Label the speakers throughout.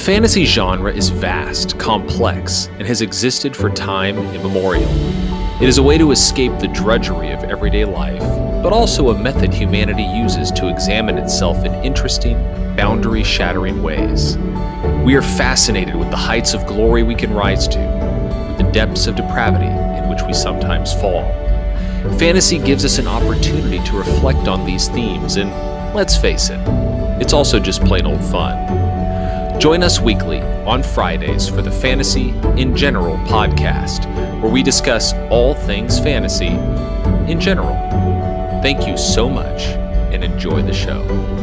Speaker 1: The fantasy genre is vast, complex, and has existed for time immemorial. It is a way to escape the drudgery of everyday life, but also a method humanity uses to examine itself in interesting, boundary-shattering ways. We are fascinated with the heights of glory we can rise to, with the depths of depravity in which we sometimes fall. Fantasy gives us an opportunity to reflect on these themes, and let's face it, it's also just plain old fun. Join us weekly on Fridays for the Fantasy in General podcast, where we discuss all things fantasy in general. Thank you so much and enjoy the show.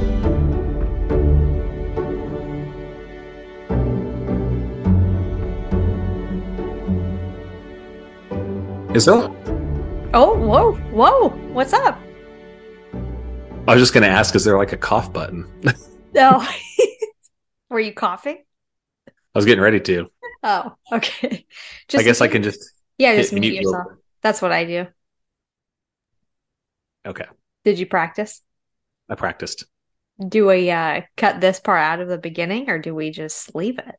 Speaker 2: Is there?
Speaker 3: Oh, whoa. What's up?
Speaker 2: I was just going to ask, is there like a cough button?
Speaker 3: Oh, were you coughing?
Speaker 2: I was getting ready to.
Speaker 3: Oh, okay.
Speaker 2: I guess I can just
Speaker 3: just
Speaker 2: hit
Speaker 3: mute
Speaker 2: mute
Speaker 3: yourself. That's what I do.
Speaker 2: Okay.
Speaker 3: Did you practice?
Speaker 2: I practiced.
Speaker 3: Do we cut this part out of the beginning, or do we just leave it?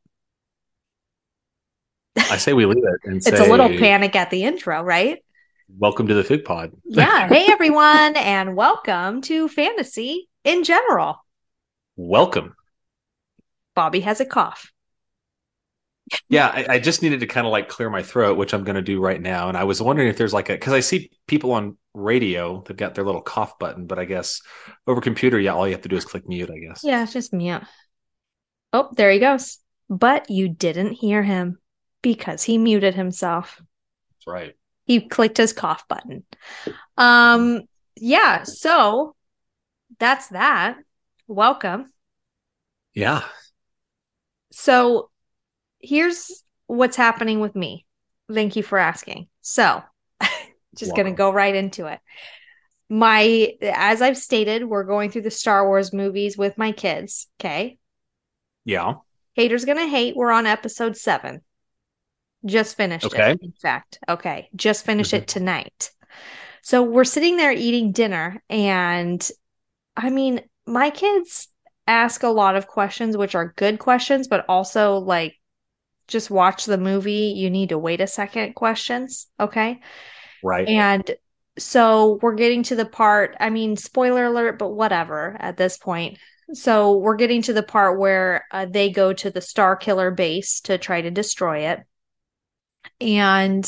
Speaker 2: I say we leave it and
Speaker 3: It's a little panic at the intro, right?
Speaker 2: Welcome to the Fig Pod.
Speaker 3: Yeah. Hey, everyone, and welcome to Fantasy in General.
Speaker 2: Welcome.
Speaker 3: Bobby has a cough.
Speaker 2: Yeah, I just needed to kind of like clear my throat, which I'm going to do right now. And I was wondering if there's like because I see people on radio, they've got their little cough button, but I guess over computer, yeah, all you have to do is click mute, I guess.
Speaker 3: Yeah, it's just mute. Oh, there he goes. But you didn't hear him because he muted himself.
Speaker 2: That's right.
Speaker 3: He clicked his cough button. Yeah, so that's that. Welcome.
Speaker 2: Yeah.
Speaker 3: So here's what's happening with me. Thank you for asking. So just going to go right into it. As I've stated, we're going through the Star Wars movies with my kids. Okay.
Speaker 2: Yeah.
Speaker 3: Haters gonna hate. We're on episode 7. Just finished it, in fact. Okay. Just finished it tonight. So we're sitting there eating dinner, and I mean, my kids ask a lot of questions, which are good questions, but also like, just watch the movie. You need to wait a second questions. Okay.
Speaker 2: Right.
Speaker 3: And so we're getting to the part, I mean, spoiler alert, but whatever at this point. So we're getting to the part where they go to the Star Killer base to try to destroy it. And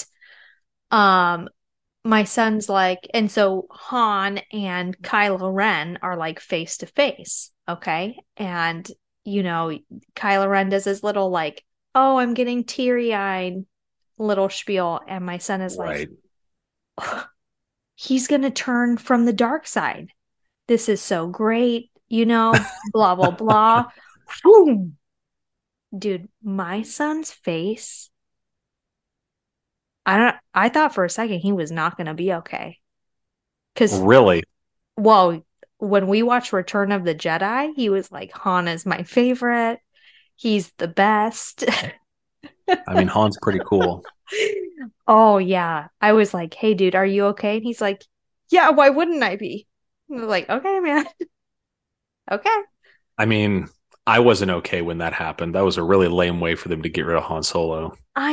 Speaker 3: my son's like, and so Han and Kylo Ren are like face to face. Okay. And, you know, Kylo Ren does his little like, oh, I'm getting teary-eyed little spiel. And my son is like, oh, he's going to turn from the dark side. This is so great. You know, blah, blah, blah. Boom. Dude, my son's face. I thought for a second he was not going to be okay.
Speaker 2: Really?
Speaker 3: Well, when we watched Return of the Jedi, he was like, Han is my favorite. He's the best.
Speaker 2: I mean, Han's pretty cool.
Speaker 3: Oh, yeah. I was like, hey, dude, are you okay? And he's like, yeah, why wouldn't I be? And I was like, okay, man. Okay.
Speaker 2: I mean, I wasn't okay when that happened. That was a really lame way for them to get rid of Han Solo.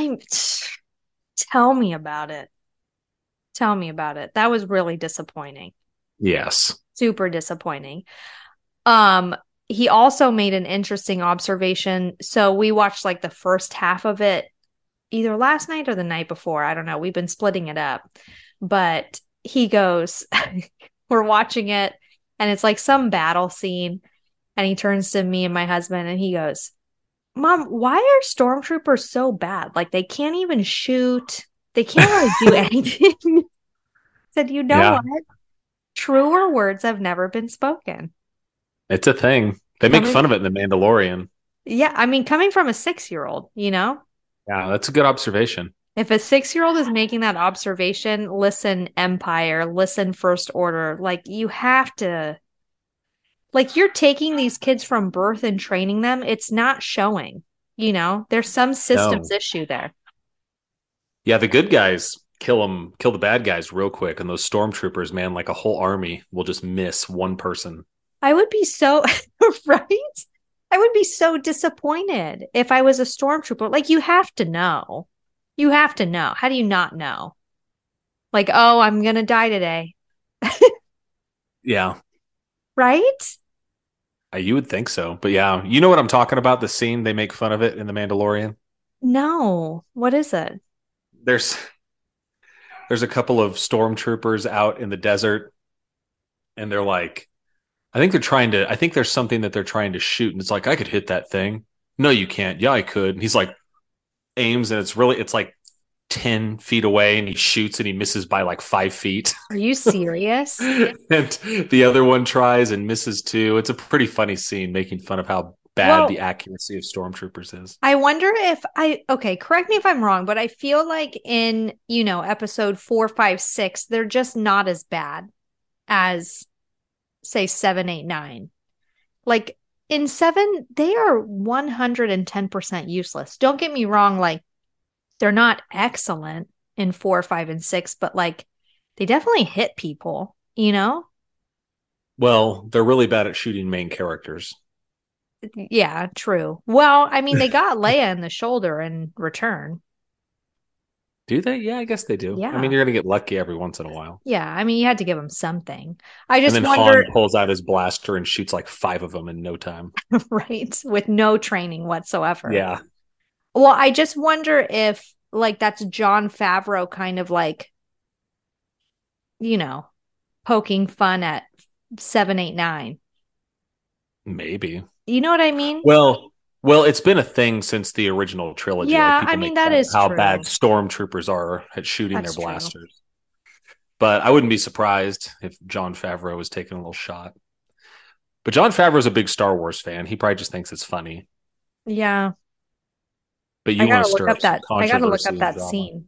Speaker 3: Tell me about it. Tell me about it. That was really disappointing.
Speaker 2: Yes.
Speaker 3: Super disappointing. He also made an interesting observation. So we watched like the first half of it either last night or the night before. I don't know. We've been splitting it up. But he goes, we're watching it, and it's like some battle scene. And he turns to me and my husband and he goes, Mom, why are stormtroopers so bad? Like, they can't even shoot. They can't really do anything. I said, you know what? Truer words have never been spoken.
Speaker 2: It's a thing. They make fun of it in The Mandalorian.
Speaker 3: Yeah, I mean, coming from a 6-year-old, you know?
Speaker 2: Yeah, that's a good observation.
Speaker 3: If a 6-year-old is making that observation, listen, Empire, listen, First Order. Like, you have to... Like, you're taking these kids from birth and training them. It's not showing, you know? There's some systems issue there.
Speaker 2: Yeah, the good guys kill the bad guys real quick. And those stormtroopers, man, like a whole army will just miss one person.
Speaker 3: I would be so... Right? I would be so disappointed if I was a stormtrooper. Like, you have to know. You have to know. How do you not know? Like, oh, I'm gonna die today.
Speaker 2: Yeah,
Speaker 3: Right?
Speaker 2: you would think so. But yeah, you know what I'm talking about? The scene they make fun of it in The Mandalorian.
Speaker 3: No. What is it?
Speaker 2: There's there's a couple of stormtroopers out in the desert, and they're like, I think there's something that they're trying to shoot, and it's like, I could hit that thing. No, you can't. Yeah, I could. And he's like, aims, and it's like 10 feet away, and he shoots and he misses by like 5 feet.
Speaker 3: Are you serious?
Speaker 2: And the other one tries and misses too. It's a pretty funny scene making fun of how bad
Speaker 3: Well,
Speaker 2: the accuracy of stormtroopers is.
Speaker 3: I wonder if okay, correct me if I'm wrong, but I feel like in, episode 4, 5, 6, they're just not as bad as, say, 7, 8, 9. Like in 7, they are 110% useless. Don't get me wrong, like they're not excellent in 4, 5, and 6, but like they definitely hit people.
Speaker 2: Well, they're really bad at shooting main characters.
Speaker 3: Yeah, true. Well, I mean, they got Leia in the shoulder in Return.
Speaker 2: Do they? Yeah, I guess they do. I mean,
Speaker 3: Yeah.
Speaker 2: you're going to get lucky every once in a while.
Speaker 3: Yeah, I mean, you had to give him something. I
Speaker 2: And
Speaker 3: just
Speaker 2: then
Speaker 3: wonder,
Speaker 2: Han pulls out his blaster and shoots like 5 of them in no time.
Speaker 3: right, with no training whatsoever.
Speaker 2: Yeah.
Speaker 3: Well, I just wonder if like that's Jon Favreau kind of like, you know, poking fun at 7, 8, 9.
Speaker 2: Maybe.
Speaker 3: You know what I mean?
Speaker 2: Well, it's been a thing since the original trilogy. Like
Speaker 3: Yeah,
Speaker 2: people
Speaker 3: I mean
Speaker 2: make
Speaker 3: that
Speaker 2: fun of
Speaker 3: is
Speaker 2: how
Speaker 3: true.
Speaker 2: bad stormtroopers are at shooting
Speaker 3: That's
Speaker 2: their
Speaker 3: true.
Speaker 2: blasters. But I wouldn't be surprised if Jon Favreau was taking a little shot. But Jon Favreau's a big Star Wars fan. He probably just thinks it's funny.
Speaker 3: Yeah,
Speaker 2: But
Speaker 3: I
Speaker 2: you want
Speaker 3: gotta
Speaker 2: to
Speaker 3: look
Speaker 2: stir
Speaker 3: up
Speaker 2: up some
Speaker 3: that. I gotta look
Speaker 2: controversy
Speaker 3: up
Speaker 2: and
Speaker 3: that
Speaker 2: drama.
Speaker 3: scene.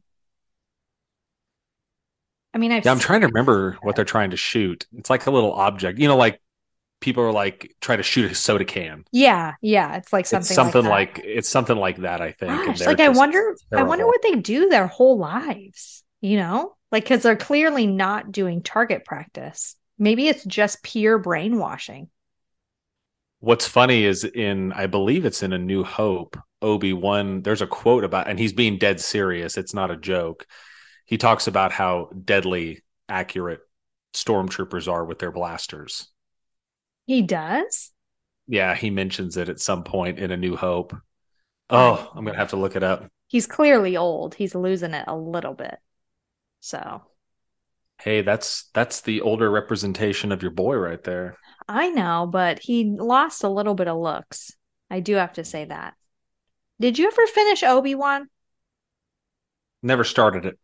Speaker 3: I mean, I've
Speaker 2: Yeah, I'm
Speaker 3: seen.
Speaker 2: trying to remember what they're trying to shoot. It's like a little object. Like people are like try to shoot a soda can.
Speaker 3: Yeah, yeah, it's like
Speaker 2: It's
Speaker 3: something like
Speaker 2: something
Speaker 3: that.
Speaker 2: like it's something like that, I think. And
Speaker 3: Gosh,
Speaker 2: they're
Speaker 3: like I
Speaker 2: just
Speaker 3: wonder, I wonder
Speaker 2: terrible.
Speaker 3: what they do their whole lives. Like because they're clearly not doing target practice. Maybe it's just pure brainwashing.
Speaker 2: What's funny is I believe it's in A New Hope, Obi-Wan, there's a quote about, and he's being dead serious. It's not a joke. He talks about how deadly accurate stormtroopers are with their blasters.
Speaker 3: He does?
Speaker 2: Yeah, he mentions it at some point in A New Hope.
Speaker 3: I
Speaker 2: Oh, I'm going to have to look it up.
Speaker 3: He's clearly old. He's losing it a little bit. So
Speaker 2: Hey, that's the older representation of your boy right there.
Speaker 3: I know, but he lost a little bit of looks. I do have to say that. Did you ever finish Obi-Wan?
Speaker 2: Never started it.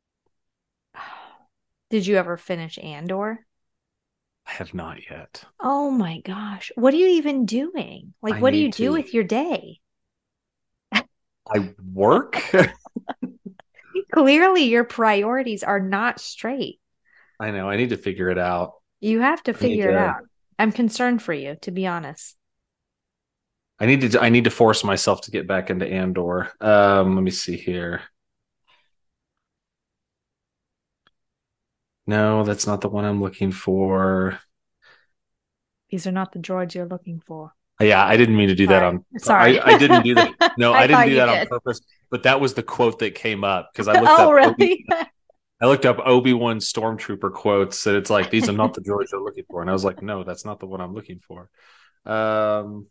Speaker 3: Did you ever finish Andor?
Speaker 2: I have not yet.
Speaker 3: Oh my gosh. What are you even doing? Like,
Speaker 2: I
Speaker 3: what do you
Speaker 2: need
Speaker 3: do
Speaker 2: to.
Speaker 3: with your day?
Speaker 2: I work.
Speaker 3: Clearly, your priorities are not straight.
Speaker 2: I know. I need to figure it out.
Speaker 3: You have to
Speaker 2: I need
Speaker 3: figure it
Speaker 2: to.
Speaker 3: out. I'm concerned for you, to be honest.
Speaker 2: I need to force myself to get back into Andor. Let me see here. No, that's not the one I'm looking for.
Speaker 3: These are not the droids you're looking for.
Speaker 2: Yeah, I didn't mean to do that
Speaker 3: Sorry.
Speaker 2: on.
Speaker 3: Sorry.
Speaker 2: I didn't do that. No,
Speaker 3: I
Speaker 2: I didn't
Speaker 3: thought
Speaker 2: do
Speaker 3: you
Speaker 2: that on
Speaker 3: did.
Speaker 2: purpose. But that was the quote that came up because I looked
Speaker 3: Oh,
Speaker 2: up.
Speaker 3: really?
Speaker 2: I looked up Obi-Wan stormtrooper quotes, and it's like these are not the droids you're looking for. And I was like, no, that's not the one I'm looking for. Um.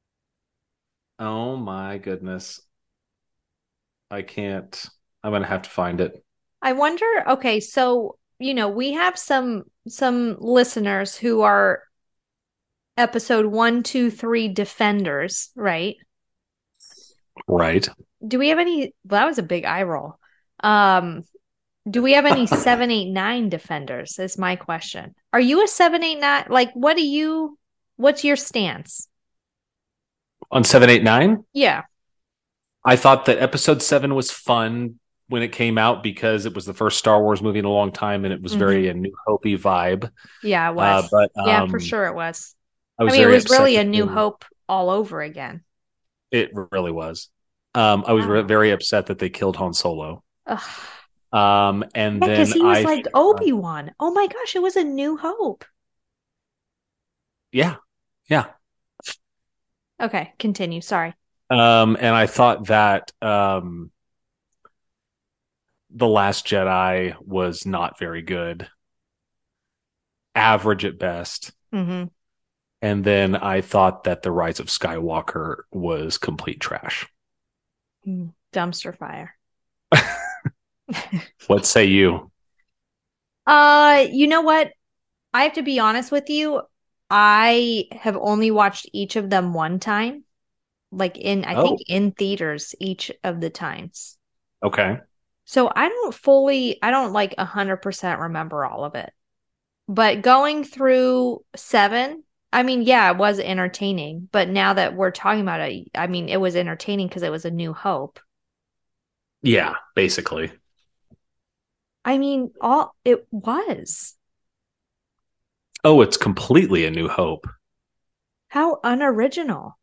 Speaker 2: Oh my goodness, I can't. I'm gonna have to find it.
Speaker 3: I wonder, okay, so, we have some listeners who are episode 1, 2, 3 defenders, right?
Speaker 2: Right.
Speaker 3: Do we have any, well, that was a big eye roll. Um, do we have any 7, 8, 9 defenders? Is my question. Are you a 7, 8, 9? Like, what's your stance?
Speaker 2: On 789,
Speaker 3: Yeah.
Speaker 2: I thought that episode 7 was fun when it came out because it was the first Star Wars movie in a long time and it was very a New Hope-y vibe.
Speaker 3: Yeah, it was.
Speaker 2: But
Speaker 3: Yeah, for sure it was.
Speaker 2: I was
Speaker 3: I mean, it
Speaker 2: very
Speaker 3: was
Speaker 2: upset
Speaker 3: really a
Speaker 2: that
Speaker 3: New Hope all over again.
Speaker 2: it really was. I was
Speaker 3: Wow.
Speaker 2: very upset that they killed Han Solo.
Speaker 3: Ugh.
Speaker 2: And
Speaker 3: Yeah, because
Speaker 2: then
Speaker 3: he was like Obi-Wan. Oh my gosh, it was a New Hope.
Speaker 2: yeah, yeah.
Speaker 3: Okay, continue. Sorry.
Speaker 2: And I thought that The Last Jedi was not very good, average at best.
Speaker 3: Mm-hmm.
Speaker 2: And then I thought that The Rise of Skywalker was complete trash.
Speaker 3: Dumpster fire.
Speaker 2: What say you?
Speaker 3: You know what? I have to be honest with you. I have only watched each of them one time, like I think
Speaker 2: Oh,
Speaker 3: in theaters each of the times.
Speaker 2: okay.
Speaker 3: So I don't like 100% remember all of it. But going through seven, I mean, yeah, it was entertaining. But now that we're talking about it, I mean, it was entertaining because it was A New Hope.
Speaker 2: Yeah, basically.
Speaker 3: I mean, all it was.
Speaker 2: Oh, it's completely A New Hope.
Speaker 3: How unoriginal.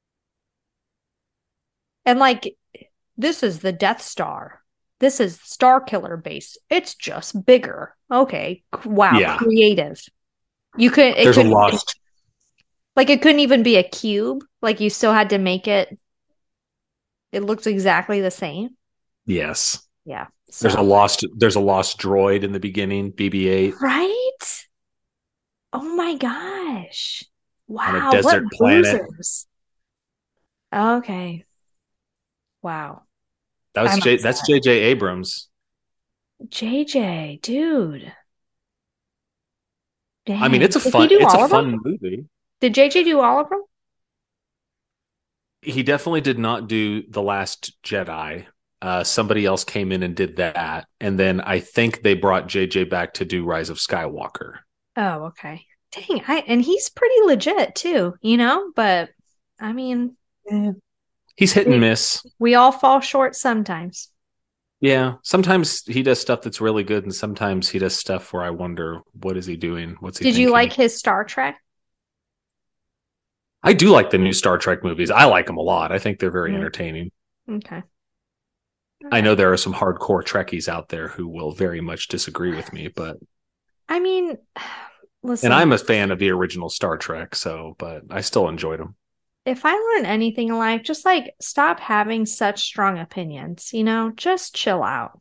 Speaker 3: And like, this is the Death Star. This is Star Killer base. It's just bigger. Okay. Wow.
Speaker 2: Yeah.
Speaker 3: Creative. It
Speaker 2: There's a
Speaker 3: could,
Speaker 2: lost.
Speaker 3: like, it couldn't even be a cube. Like, you still had to make it, it looks exactly the same.
Speaker 2: Yes.
Speaker 3: Yeah.
Speaker 2: There's a
Speaker 3: So,
Speaker 2: lost droid in the beginning, BB-8,
Speaker 3: right? Oh my gosh.
Speaker 2: on a
Speaker 3: Wow. What
Speaker 2: desert planet.
Speaker 3: losers. Okay. Wow.
Speaker 2: That's
Speaker 3: I'm upset.
Speaker 2: J.J. Abrams.
Speaker 3: JJ, dude.
Speaker 2: I mean,
Speaker 3: Dang. Did he do
Speaker 2: it's a
Speaker 3: all of them?
Speaker 2: fun movie.
Speaker 3: Did JJ do all of them?
Speaker 2: He definitely did not do The Last Jedi. Somebody else came in and did that, and then I think they brought JJ back to do Rise of Skywalker.
Speaker 3: Oh, okay. Dang, and he's pretty legit too, you know? But I mean,
Speaker 2: Eh. He's hit and
Speaker 3: we
Speaker 2: miss.
Speaker 3: we all fall short sometimes.
Speaker 2: Yeah, sometimes he does stuff that's really good, and sometimes he does stuff where I wonder, what is he doing? What's he
Speaker 3: Did you like
Speaker 2: thinking?
Speaker 3: his Star Trek?
Speaker 2: I do like the new Star Trek movies. I like them a lot. I think they're very
Speaker 3: Mhm.
Speaker 2: entertaining.
Speaker 3: Okay. All
Speaker 2: I
Speaker 3: right.
Speaker 2: know there are some hardcore Trekkies out there who will very much disagree with me, but
Speaker 3: I mean,
Speaker 2: and
Speaker 3: listen,
Speaker 2: I'm a fan of the original Star Trek, so but I still enjoyed them.
Speaker 3: if I learn anything in life, just like stop having such strong opinions, you know? Just chill out.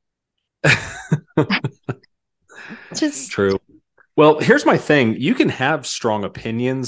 Speaker 3: Just
Speaker 2: True. Well, here's my thing. You can have strong opinions.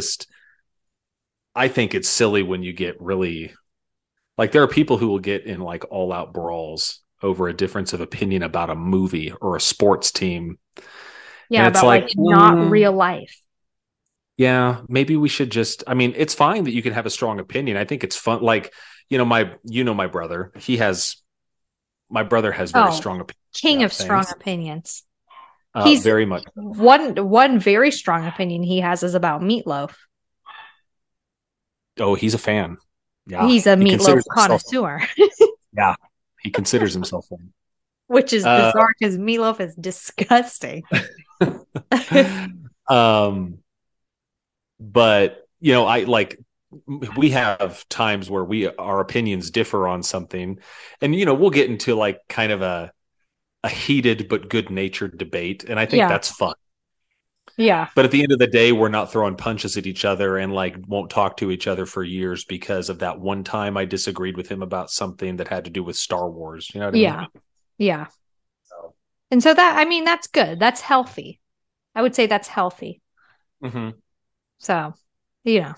Speaker 2: I think it's silly when you get really like there are people who will get in like all out brawls over a difference of opinion about a movie or a sports team. And
Speaker 3: yeah,
Speaker 2: it's
Speaker 3: about like
Speaker 2: like,
Speaker 3: not real life.
Speaker 2: yeah, maybe we should just I mean, it's fine that you can have a strong opinion. I think it's fun. Like, my brother. My brother has very
Speaker 3: Oh,
Speaker 2: strong opinions
Speaker 3: king
Speaker 2: about
Speaker 3: of strong
Speaker 2: things.
Speaker 3: opinions. He's
Speaker 2: Very much.
Speaker 3: one very strong opinion he has is about meatloaf.
Speaker 2: Oh, he's a fan. Yeah.
Speaker 3: He's a
Speaker 2: He
Speaker 3: meatloaf
Speaker 2: considers himself
Speaker 3: connoisseur,
Speaker 2: yeah. He considers himself one.
Speaker 3: which is
Speaker 2: Uh
Speaker 3: bizarre because meatloaf is disgusting.
Speaker 2: um but I like we have times where our opinions differ on something, and we'll get into like kind of a heated but good-natured debate, and I think
Speaker 3: Yeah,
Speaker 2: that's fun.
Speaker 3: yeah,
Speaker 2: But at the end of the day, we're not throwing punches at each other and like won't talk to each other for years because of that one time I disagreed with him about something that had to do with Star Wars. You know what I mean?
Speaker 3: yeah, yeah.
Speaker 2: So,
Speaker 3: And so that, I mean, that's good. That's healthy. I would say that's healthy.
Speaker 2: mhm.
Speaker 3: So, you know,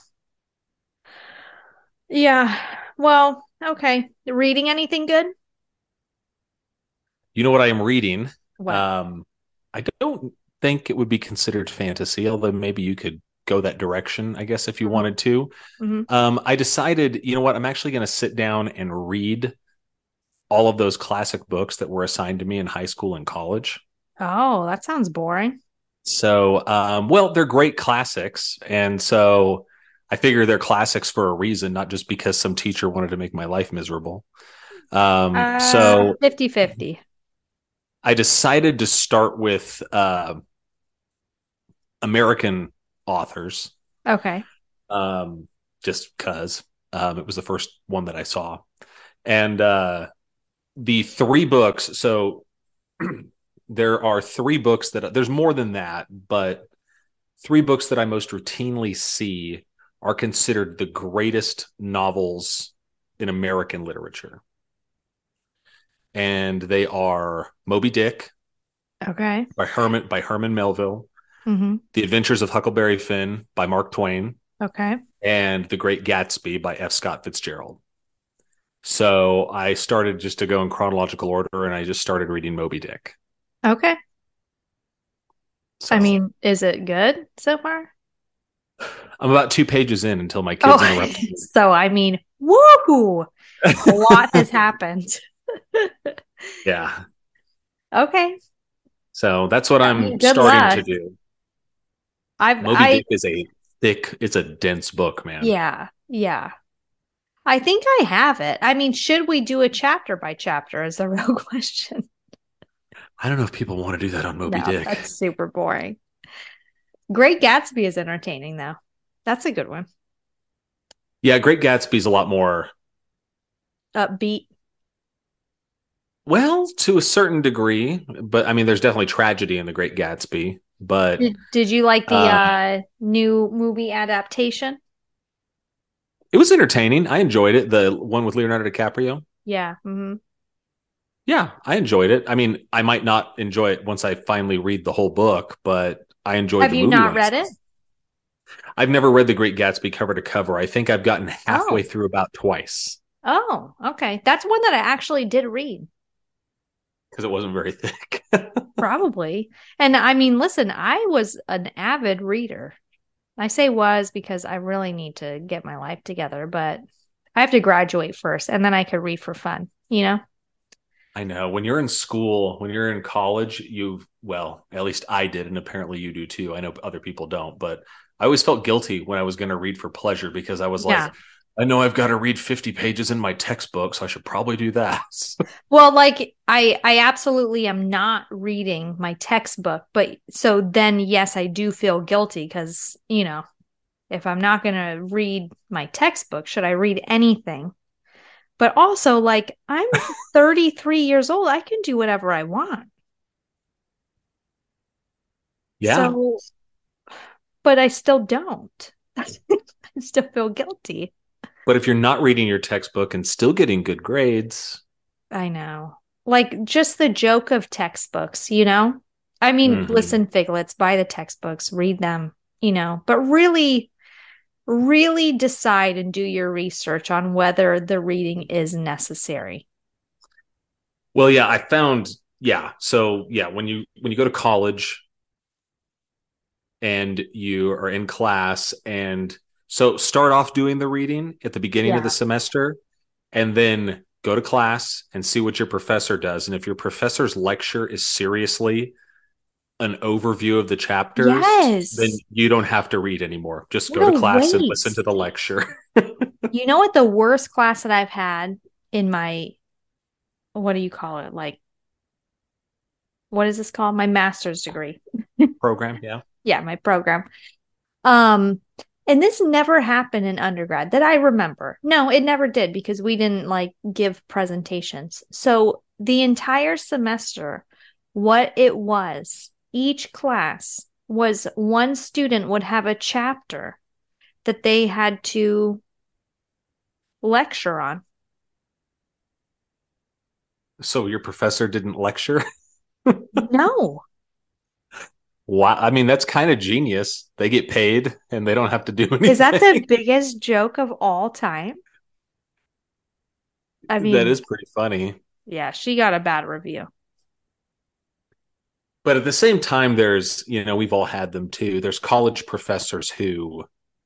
Speaker 3: yeah. Well, okay. Reading anything good?
Speaker 2: You know what I am reading?
Speaker 3: What?
Speaker 2: Um, I don't think it would be considered fantasy, although maybe you could go that direction, I guess, if you
Speaker 3: Hmm.
Speaker 2: wanted to.
Speaker 3: Hmm.
Speaker 2: I decided, you know what, I'm actually going to sit down and read all of those classic books that were assigned to me in high school and college.
Speaker 3: Oh, that sounds boring.
Speaker 2: So, well, they're great classics. And so I figure they're classics for a reason, not just because some teacher wanted to make my life miserable. So
Speaker 3: 50-50.
Speaker 2: I decided to start with American authors,
Speaker 3: Okay.
Speaker 2: um, just because it was the first one that I saw. And the three books, so there are three books that there's more than that, but three books that I most routinely see are considered the greatest novels in American literature. And they are Moby Dick
Speaker 3: Okay.
Speaker 2: by Herman Melville,
Speaker 3: Mm-hmm.
Speaker 2: The Adventures of Huckleberry Finn by Mark Twain,
Speaker 3: Okay.
Speaker 2: and The Great Gatsby by F. Scott Fitzgerald. So I started just to go in chronological order, and I just started reading Moby Dick.
Speaker 3: Okay.
Speaker 2: So
Speaker 3: I mean, is it good so far?
Speaker 2: I'm about 2 pages in until my kids
Speaker 3: Oh,
Speaker 2: interrupt me.
Speaker 3: so I mean, woohoo! A lot has happened.
Speaker 2: Yeah.
Speaker 3: Okay.
Speaker 2: So that's what
Speaker 3: I
Speaker 2: I'm
Speaker 3: mean, good
Speaker 2: starting to
Speaker 3: luck.
Speaker 2: do.
Speaker 3: I've
Speaker 2: Moby
Speaker 3: I
Speaker 2: Dick is a thick, it's a dense book, man.
Speaker 3: yeah, yeah. I think I have it. I mean, should we do a chapter by chapter is the real question.
Speaker 2: I don't know if people want to do that on Moby
Speaker 3: No,
Speaker 2: Dick.
Speaker 3: that's super boring. Great Gatsby is entertaining though. That's a good one.
Speaker 2: Yeah, Great Gatsby's a lot more,
Speaker 3: Upbeat.
Speaker 2: well, to a certain degree, but I mean, there's definitely tragedy in The Great Gatsby, but
Speaker 3: Did you like the
Speaker 2: uh,
Speaker 3: new movie adaptation?
Speaker 2: it was entertaining. I enjoyed it. The one with Leonardo DiCaprio.
Speaker 3: Yeah. Hmm.
Speaker 2: Yeah, I enjoyed it. I mean, I might not enjoy it once I finally read the whole book, but I enjoyed
Speaker 3: Have
Speaker 2: the
Speaker 3: you
Speaker 2: movie
Speaker 3: not
Speaker 2: when I
Speaker 3: read
Speaker 2: saw
Speaker 3: it?
Speaker 2: it. I've never read The Great Gatsby cover to cover. I think I've gotten halfway
Speaker 3: Oh.
Speaker 2: through about twice
Speaker 3: Oh, okay. That's one that I actually did read.
Speaker 2: because it wasn't very thick.
Speaker 3: Probably. And I mean, listen, I was an avid reader. I say was because I really need to get my life together, but I have to graduate first and then I could read for fun, you know?
Speaker 2: I know when you're in school, when you're in college, well, at least I did, and apparently you do too. I know other people don't, but I always felt guilty when I was going to read for pleasure because I was
Speaker 3: Yeah.
Speaker 2: like, I know I've got to read 50 pages in my textbook, so I should probably do that.
Speaker 3: Well, like I absolutely am not reading my textbook, but so then yes, I do feel guilty because, if I'm not going to read my textbook, should I read anything? But also like I'm 33 years old, I can do whatever I want.
Speaker 2: Yeah.
Speaker 3: So, but I still don't. I still feel guilty.
Speaker 2: But if you're not reading your textbook and still getting good grades,
Speaker 3: I know. Like just the joke of textbooks, you know? I mean,
Speaker 2: mhm.
Speaker 3: listen, Figlets, buy the textbooks, read them, but really, really decide and do your research on whether the reading is necessary.
Speaker 2: Well, yeah, I found, yeah. So yeah, when you go to college and you are in class, and so start off doing the reading at the beginning of the
Speaker 3: Yeah.
Speaker 2: semester, and then go to class and see what your professor does. And if your professor's lecture is seriously an overview of the chapters, then
Speaker 3: Yes.
Speaker 2: you don't have to read anymore. Just go to
Speaker 3: No,
Speaker 2: class and
Speaker 3: wait.
Speaker 2: listen to the lecture.
Speaker 3: You know what the worst class that I've had in my, what do you call it? Like, what is this called? My master's degree.
Speaker 2: Program, yeah.
Speaker 3: Yeah, my program. Um, and this never happened in undergrad that I remember. No, it never did because we didn't like give presentations. So the entire semester, what it was, each class was one student would have a chapter that they had to lecture on.
Speaker 2: So your professor didn't lecture?
Speaker 3: No.
Speaker 2: Wow. I mean, that's kind of genius. They get paid and they don't have to do
Speaker 3: Is that the
Speaker 2: anything.
Speaker 3: biggest joke of all time? I
Speaker 2: That
Speaker 3: mean,
Speaker 2: is pretty funny.
Speaker 3: yeah, she got a bad review.
Speaker 2: But at the same time, we've all had them too. There's college professors who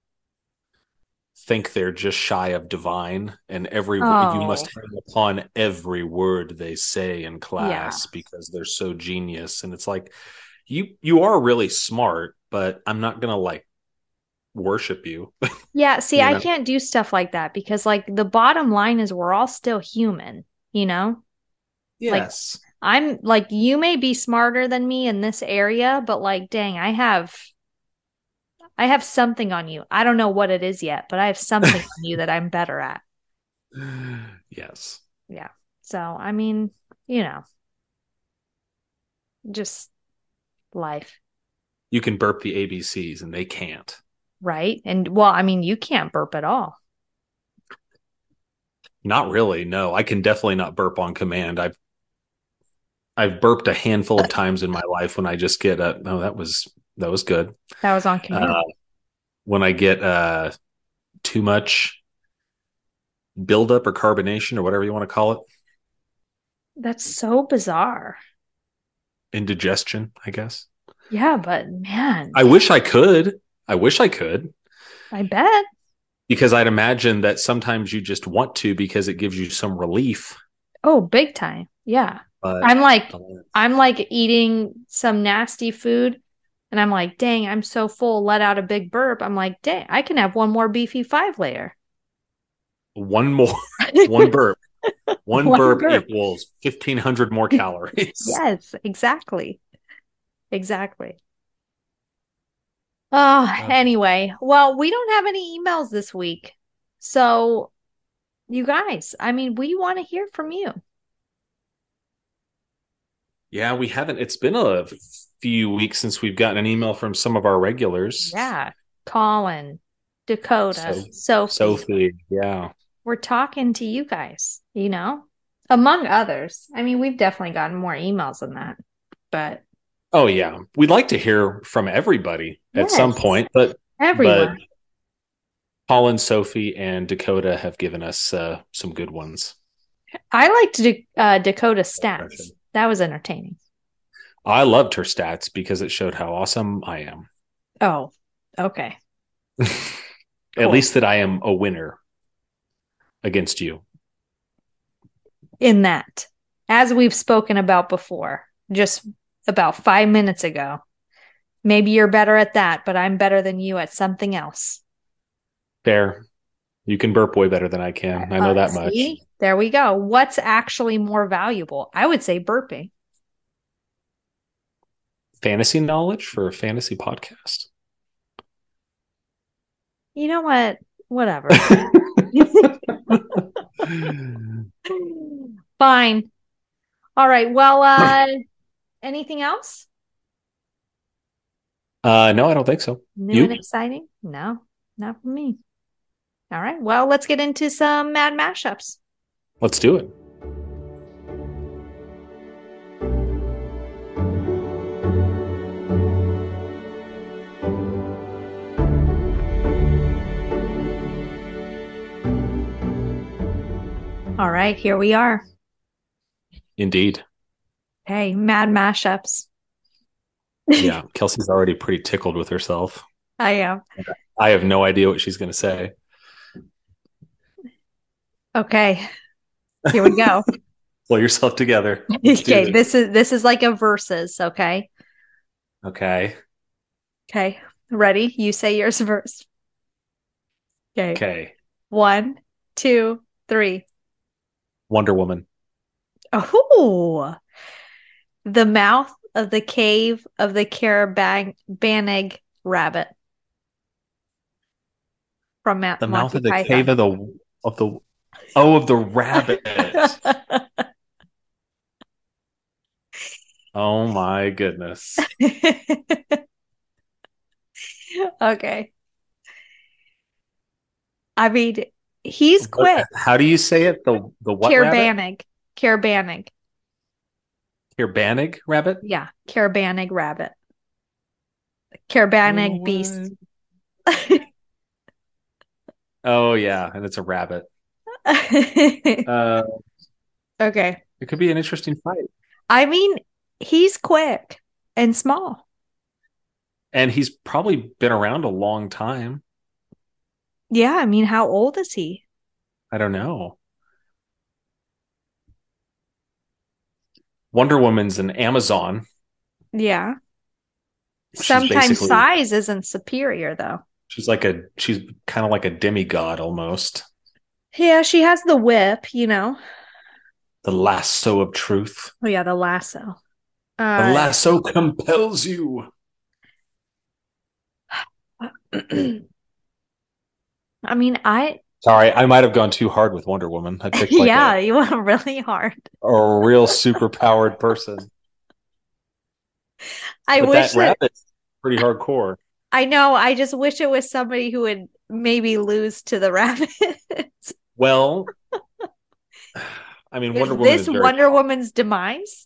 Speaker 2: think they're just shy of divine, and you must
Speaker 3: Oh,
Speaker 2: hang upon every word they say in
Speaker 3: yeah.
Speaker 2: class because they're so genius. And it's like, you are really smart, but I'm not gonna like worship you.
Speaker 3: Yeah, see,
Speaker 2: you
Speaker 3: I
Speaker 2: know?
Speaker 3: can't do stuff like that because, like, the bottom line is we're all still human, you know? Like,
Speaker 2: Yes.
Speaker 3: I'm like, you may be smarter than me in this area, but like, dang, I have something on you. I don't know what it is yet, but I have something on you that I'm better at.
Speaker 2: Yes.
Speaker 3: Yeah. So, I mean, you know, just life.
Speaker 2: You can burp the ABCs and they can't.
Speaker 3: right? And well, I mean, you can't burp at all.
Speaker 2: Not really. No, I can definitely not burp on command. I've burped a handful of times in my life when I just get a no, that was good.
Speaker 3: That was on command.
Speaker 2: When I get too much buildup or carbonation or whatever you want to call it.
Speaker 3: That's so bizarre.
Speaker 2: Indigestion, I guess.
Speaker 3: Yeah, but man,
Speaker 2: I wish I could. I wish I could.
Speaker 3: I bet.
Speaker 2: Because I'd imagine that sometimes you just want to because it gives you some relief.
Speaker 3: Oh, big time. Yeah.
Speaker 2: But
Speaker 3: I'm like eating some nasty food and I'm like, dang, I'm so full, let out a big burp. I'm like, dang, I can have one more beefy 5-layer.
Speaker 2: one burp. One burp equals 1,500 more calories.
Speaker 3: Yes, exactly. Exactly. Oh, anyway, well, we don't have any emails this week. So, you guys, I mean, we want to hear from you.
Speaker 2: Yeah, we haven't. It's been a few weeks since we've gotten an email from some of our regulars.
Speaker 3: Yeah. Colin, Dakota,
Speaker 2: Sophie. Yeah.
Speaker 3: We're talking to you guys, among others. I mean, we've definitely gotten more emails than that, but.
Speaker 2: Oh, yeah. We'd like to hear from everybody at some point, but
Speaker 3: everyone.
Speaker 2: But Colin, Sophie, and Dakota have given us some good ones.
Speaker 3: I liked Dakota's stats. That was entertaining.
Speaker 2: I loved her stats because it showed how awesome I am.
Speaker 3: Oh, okay.
Speaker 2: At least that I am a winner against you.
Speaker 3: In that, as we've spoken about before, just about 5 minutes ago, maybe you're better at that, but I'm better than you at something else.
Speaker 2: Fair. You can burp way better than I can. I know that much.
Speaker 3: There we go. What's actually more valuable? I would say burping.
Speaker 2: Fantasy knowledge for a fantasy podcast.
Speaker 3: You know what? Whatever. Fine. All right. Well, anything else?
Speaker 2: No, I don't think so.
Speaker 3: New and exciting? No, not for me. All right. Well, let's get into some mad mashups.
Speaker 2: Let's do it.
Speaker 3: All right, here we are.
Speaker 2: Indeed.
Speaker 3: Hey, mad mashups.
Speaker 2: Yeah, Kelsey's already pretty tickled with herself.
Speaker 3: I am.
Speaker 2: I have no idea what she's going to say.
Speaker 3: Okay, here we go.
Speaker 2: Pull yourself together.
Speaker 3: Okay, this is like a versus. Okay.
Speaker 2: Okay.
Speaker 3: Ready? You say yours first.
Speaker 2: Okay.
Speaker 3: 1, 2, 3.
Speaker 2: Wonder Woman.
Speaker 3: Oh, the mouth of the cave of the Karabanig rabbit from
Speaker 2: the
Speaker 3: Monty
Speaker 2: mouth of the
Speaker 3: Python.
Speaker 2: cave of the rabbit. Oh my goodness.
Speaker 3: Okay. I mean, he's quick.
Speaker 2: How do you say it? The what rabbit?
Speaker 3: Karabanig.
Speaker 2: Karabanig rabbit?
Speaker 3: Yeah, Karabanig rabbit. Karabanig beast.
Speaker 2: Oh yeah, and it's a rabbit.
Speaker 3: Okay.
Speaker 2: It could be an interesting fight.
Speaker 3: I mean, he's quick and small.
Speaker 2: And he's probably been around a long time.
Speaker 3: Yeah, I mean, how old is he?
Speaker 2: I don't know. Wonder Woman's an Amazon.
Speaker 3: Yeah. Sometimes size isn't superior, though.
Speaker 2: She's kind of like a demigod almost.
Speaker 3: Yeah, she has the whip, The
Speaker 2: lasso of truth.
Speaker 3: Oh, yeah, the lasso.
Speaker 2: The lasso compels you.
Speaker 3: I mean,
Speaker 2: Sorry, I might have gone too hard with Wonder Woman. I picked
Speaker 3: you went really hard.
Speaker 2: A real super-powered person.
Speaker 3: I wish
Speaker 2: that rabbit's pretty hardcore.
Speaker 3: I know. I just wish it was somebody who would maybe lose to the rabbit.
Speaker 2: Well, I mean,
Speaker 3: Is
Speaker 2: Wonder Woman
Speaker 3: this
Speaker 2: is very
Speaker 3: Wonder Woman's demise?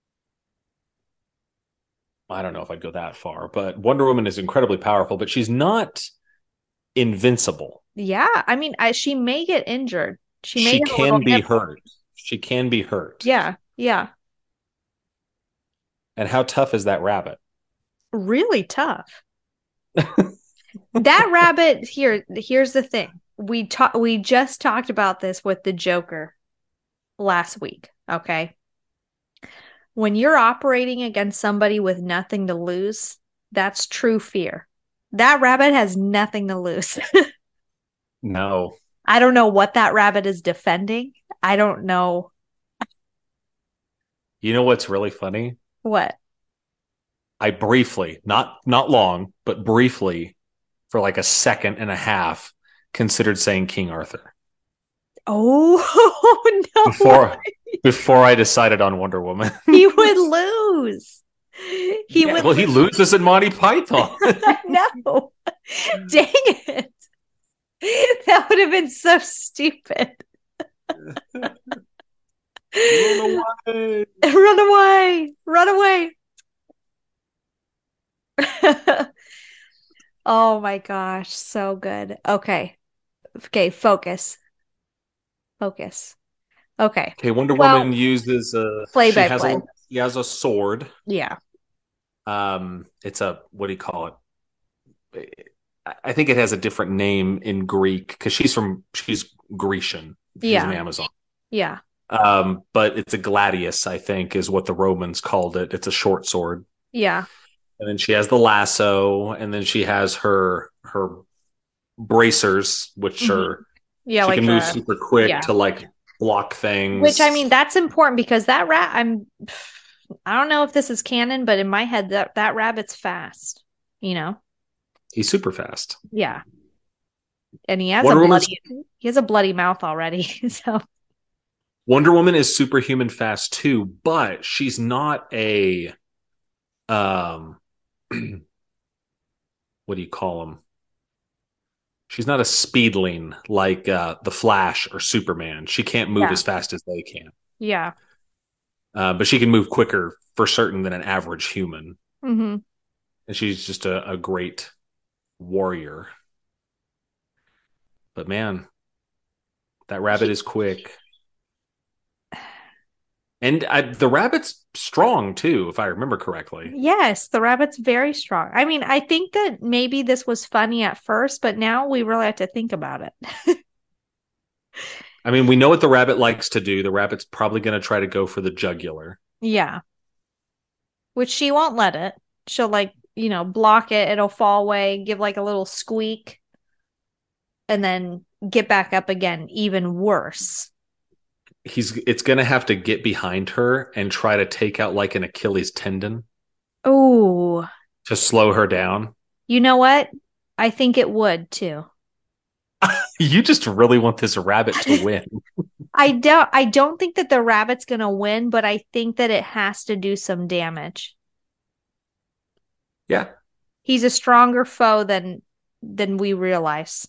Speaker 2: I don't know if I'd go that far, but Wonder Woman is incredibly powerful, but she's not invincible.
Speaker 3: Yeah. I mean, she may get injured. She may
Speaker 2: She
Speaker 3: get a little
Speaker 2: can be
Speaker 3: hip.
Speaker 2: hurt. She can be hurt.
Speaker 3: Yeah. Yeah.
Speaker 2: And how tough is that rabbit?
Speaker 3: Really tough. That rabbit here's the thing. We just talked about this with the Joker last week, okay? When you're operating against somebody with nothing to lose, that's true fear. That rabbit has nothing to lose.
Speaker 2: No.
Speaker 3: I don't know what that rabbit is defending. I don't know
Speaker 2: You know what's really funny?
Speaker 3: what.
Speaker 2: I briefly, not long, but briefly, for like a second and a half, considered saying King Arthur
Speaker 3: Oh, no.
Speaker 2: before I decided on Wonder Woman.
Speaker 3: He would lose. He would
Speaker 2: Well, he loses in Monty Python.
Speaker 3: No. Dang it. That would have been so stupid.
Speaker 2: Run away.
Speaker 3: Run away. Run away. Oh my gosh. So good. Okay. Okay. Focus. Focus. Okay.
Speaker 2: Okay, Wonder
Speaker 3: Well,
Speaker 2: Woman uses
Speaker 3: play
Speaker 2: she
Speaker 3: by
Speaker 2: has
Speaker 3: play.
Speaker 2: she has a sword.
Speaker 3: Yeah.
Speaker 2: It's a what do you call it? I think it has a different name in Greek because she's Grecian. She's
Speaker 3: Yeah.
Speaker 2: an Amazon.
Speaker 3: Yeah.
Speaker 2: But it's a gladius, I think, is what the Romans called it. It's a short sword.
Speaker 3: Yeah.
Speaker 2: And then she has the lasso, and then she has her bracers, which
Speaker 3: Mhm.
Speaker 2: are
Speaker 3: Yeah.
Speaker 2: she
Speaker 3: Like
Speaker 2: can move super quick
Speaker 3: yeah.
Speaker 2: to like block things.
Speaker 3: Which I mean, that's important because that I don't know if this is canon, but in my head that rabbit's fast, you know?
Speaker 2: He's super fast.
Speaker 3: Yeah. And he has
Speaker 2: Wonder
Speaker 3: he has a bloody mouth already. So
Speaker 2: Wonder Woman is superhuman fast too, but she's not a what do you call them? She's not a speedling like the Flash or Superman. She can't move
Speaker 3: Yeah.
Speaker 2: as fast as they can.
Speaker 3: yeah.
Speaker 2: But she can move quicker for certain than an average human.
Speaker 3: Mm-hmm.
Speaker 2: And she's just a great warrior. But man, that rabbit is quick. And the rabbit's strong too, if I remember correctly.
Speaker 3: Yes, the rabbit's very strong. I mean, I think that maybe this was funny at first, but now we really have to think about it.
Speaker 2: I mean, we know what the rabbit likes to do. The rabbit's probably going to try to go for the jugular.
Speaker 3: Yeah. Which she won't let it. She'll block it. It'll fall away, give like a little squeak, and then get back up again, even worse.
Speaker 2: It's going to have to get behind her and try to take out like an Achilles tendon.
Speaker 3: Oh.
Speaker 2: To slow her down.
Speaker 3: You know what? I think it would too.
Speaker 2: You just really want this rabbit to win.
Speaker 3: I don't think that the rabbit's going to win, but I think that it has to do some damage.
Speaker 2: Yeah.
Speaker 3: He's a stronger foe than we realize.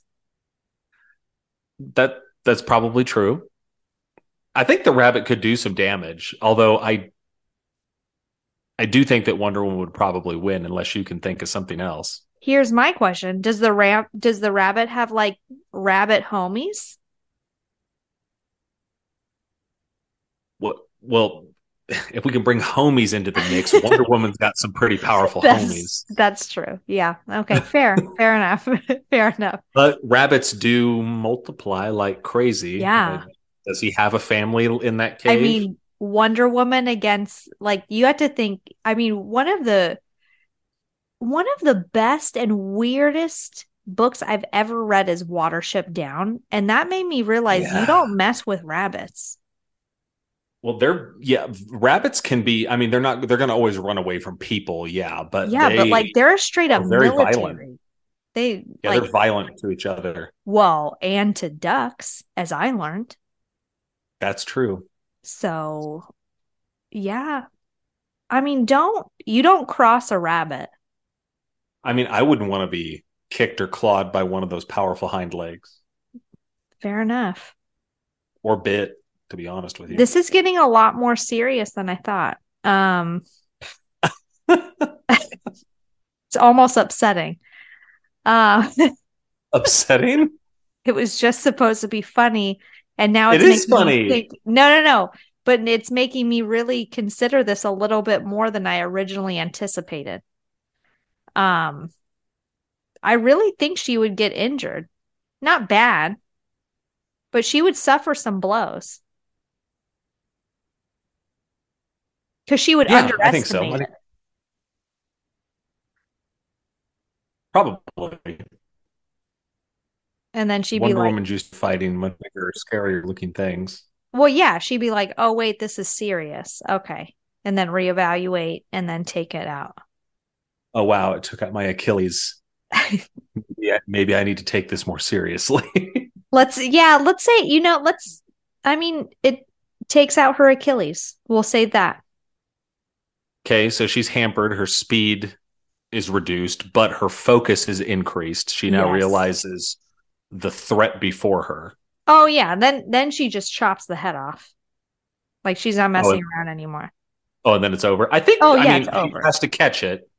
Speaker 2: That's probably true. I think the rabbit could do some damage, although I do think that Wonder Woman would probably win unless you can think of something else.
Speaker 3: Here's my question. Does the rabbit have like rabbit homies?
Speaker 2: Well, if we can bring homies into the mix, Wonder Woman's got some pretty powerful homies.
Speaker 3: That's true. Yeah. Okay. Fair. Fair enough. Fair enough.
Speaker 2: But rabbits do multiply like crazy.
Speaker 3: Yeah.
Speaker 2: Does he have a family in that cave?
Speaker 3: I mean, Wonder Woman against you have to think. I mean, one of the best and weirdest books I've ever read is Watership Down, and that made me realize you don't mess with rabbits.
Speaker 2: Well, rabbits can be. I mean, they're going to always run away from people. Yeah, but
Speaker 3: they're a straight up
Speaker 2: very
Speaker 3: military.
Speaker 2: violent. They're violent to each other.
Speaker 3: Well, and to ducks, as I learned.
Speaker 2: That's true.
Speaker 3: So, yeah. I mean, you don't cross a rabbit.
Speaker 2: I mean, I wouldn't want to be kicked or clawed by one of those powerful hind legs
Speaker 3: Fair enough.
Speaker 2: or bit, to be honest with you.
Speaker 3: This is getting a lot more serious than I thought. It's almost upsetting. Uh,
Speaker 2: Upsetting?
Speaker 3: it was just supposed to be funny, and now
Speaker 2: It
Speaker 3: it's
Speaker 2: is
Speaker 3: making me
Speaker 2: funny.
Speaker 3: think, no, no, no. But it's making me really consider this a little bit more than I originally anticipated. Um, I really think she would get injured. Not bad, but she would suffer some blows because she would
Speaker 2: Yeah, I think so. I
Speaker 3: underestimate
Speaker 2: think
Speaker 3: it.
Speaker 2: probably
Speaker 3: And then she'd be
Speaker 2: Wonder
Speaker 3: like,
Speaker 2: Woman's used to fighting much bigger, scarier looking things.
Speaker 3: well, yeah, she'd be like, oh, wait, this is serious. Okay. And then reevaluate and then take it out.
Speaker 2: Oh wow, it took out my Achilles. Yeah, maybe I need to take this more seriously.
Speaker 3: Let's say, I mean, it takes out her Achilles. We'll say that.
Speaker 2: Okay, so she's hampered. Her speed is reduced, but her focus is increased. She now
Speaker 3: Yes.
Speaker 2: realizes the threat before her.
Speaker 3: Oh, yeah. Then she just chops the head off. Like she's not
Speaker 2: Oh,
Speaker 3: messing around anymore.
Speaker 2: oh, and then it's over. I think.
Speaker 3: Oh,
Speaker 2: I
Speaker 3: yeah, it's
Speaker 2: mean, she
Speaker 3: over.
Speaker 2: has to catch it.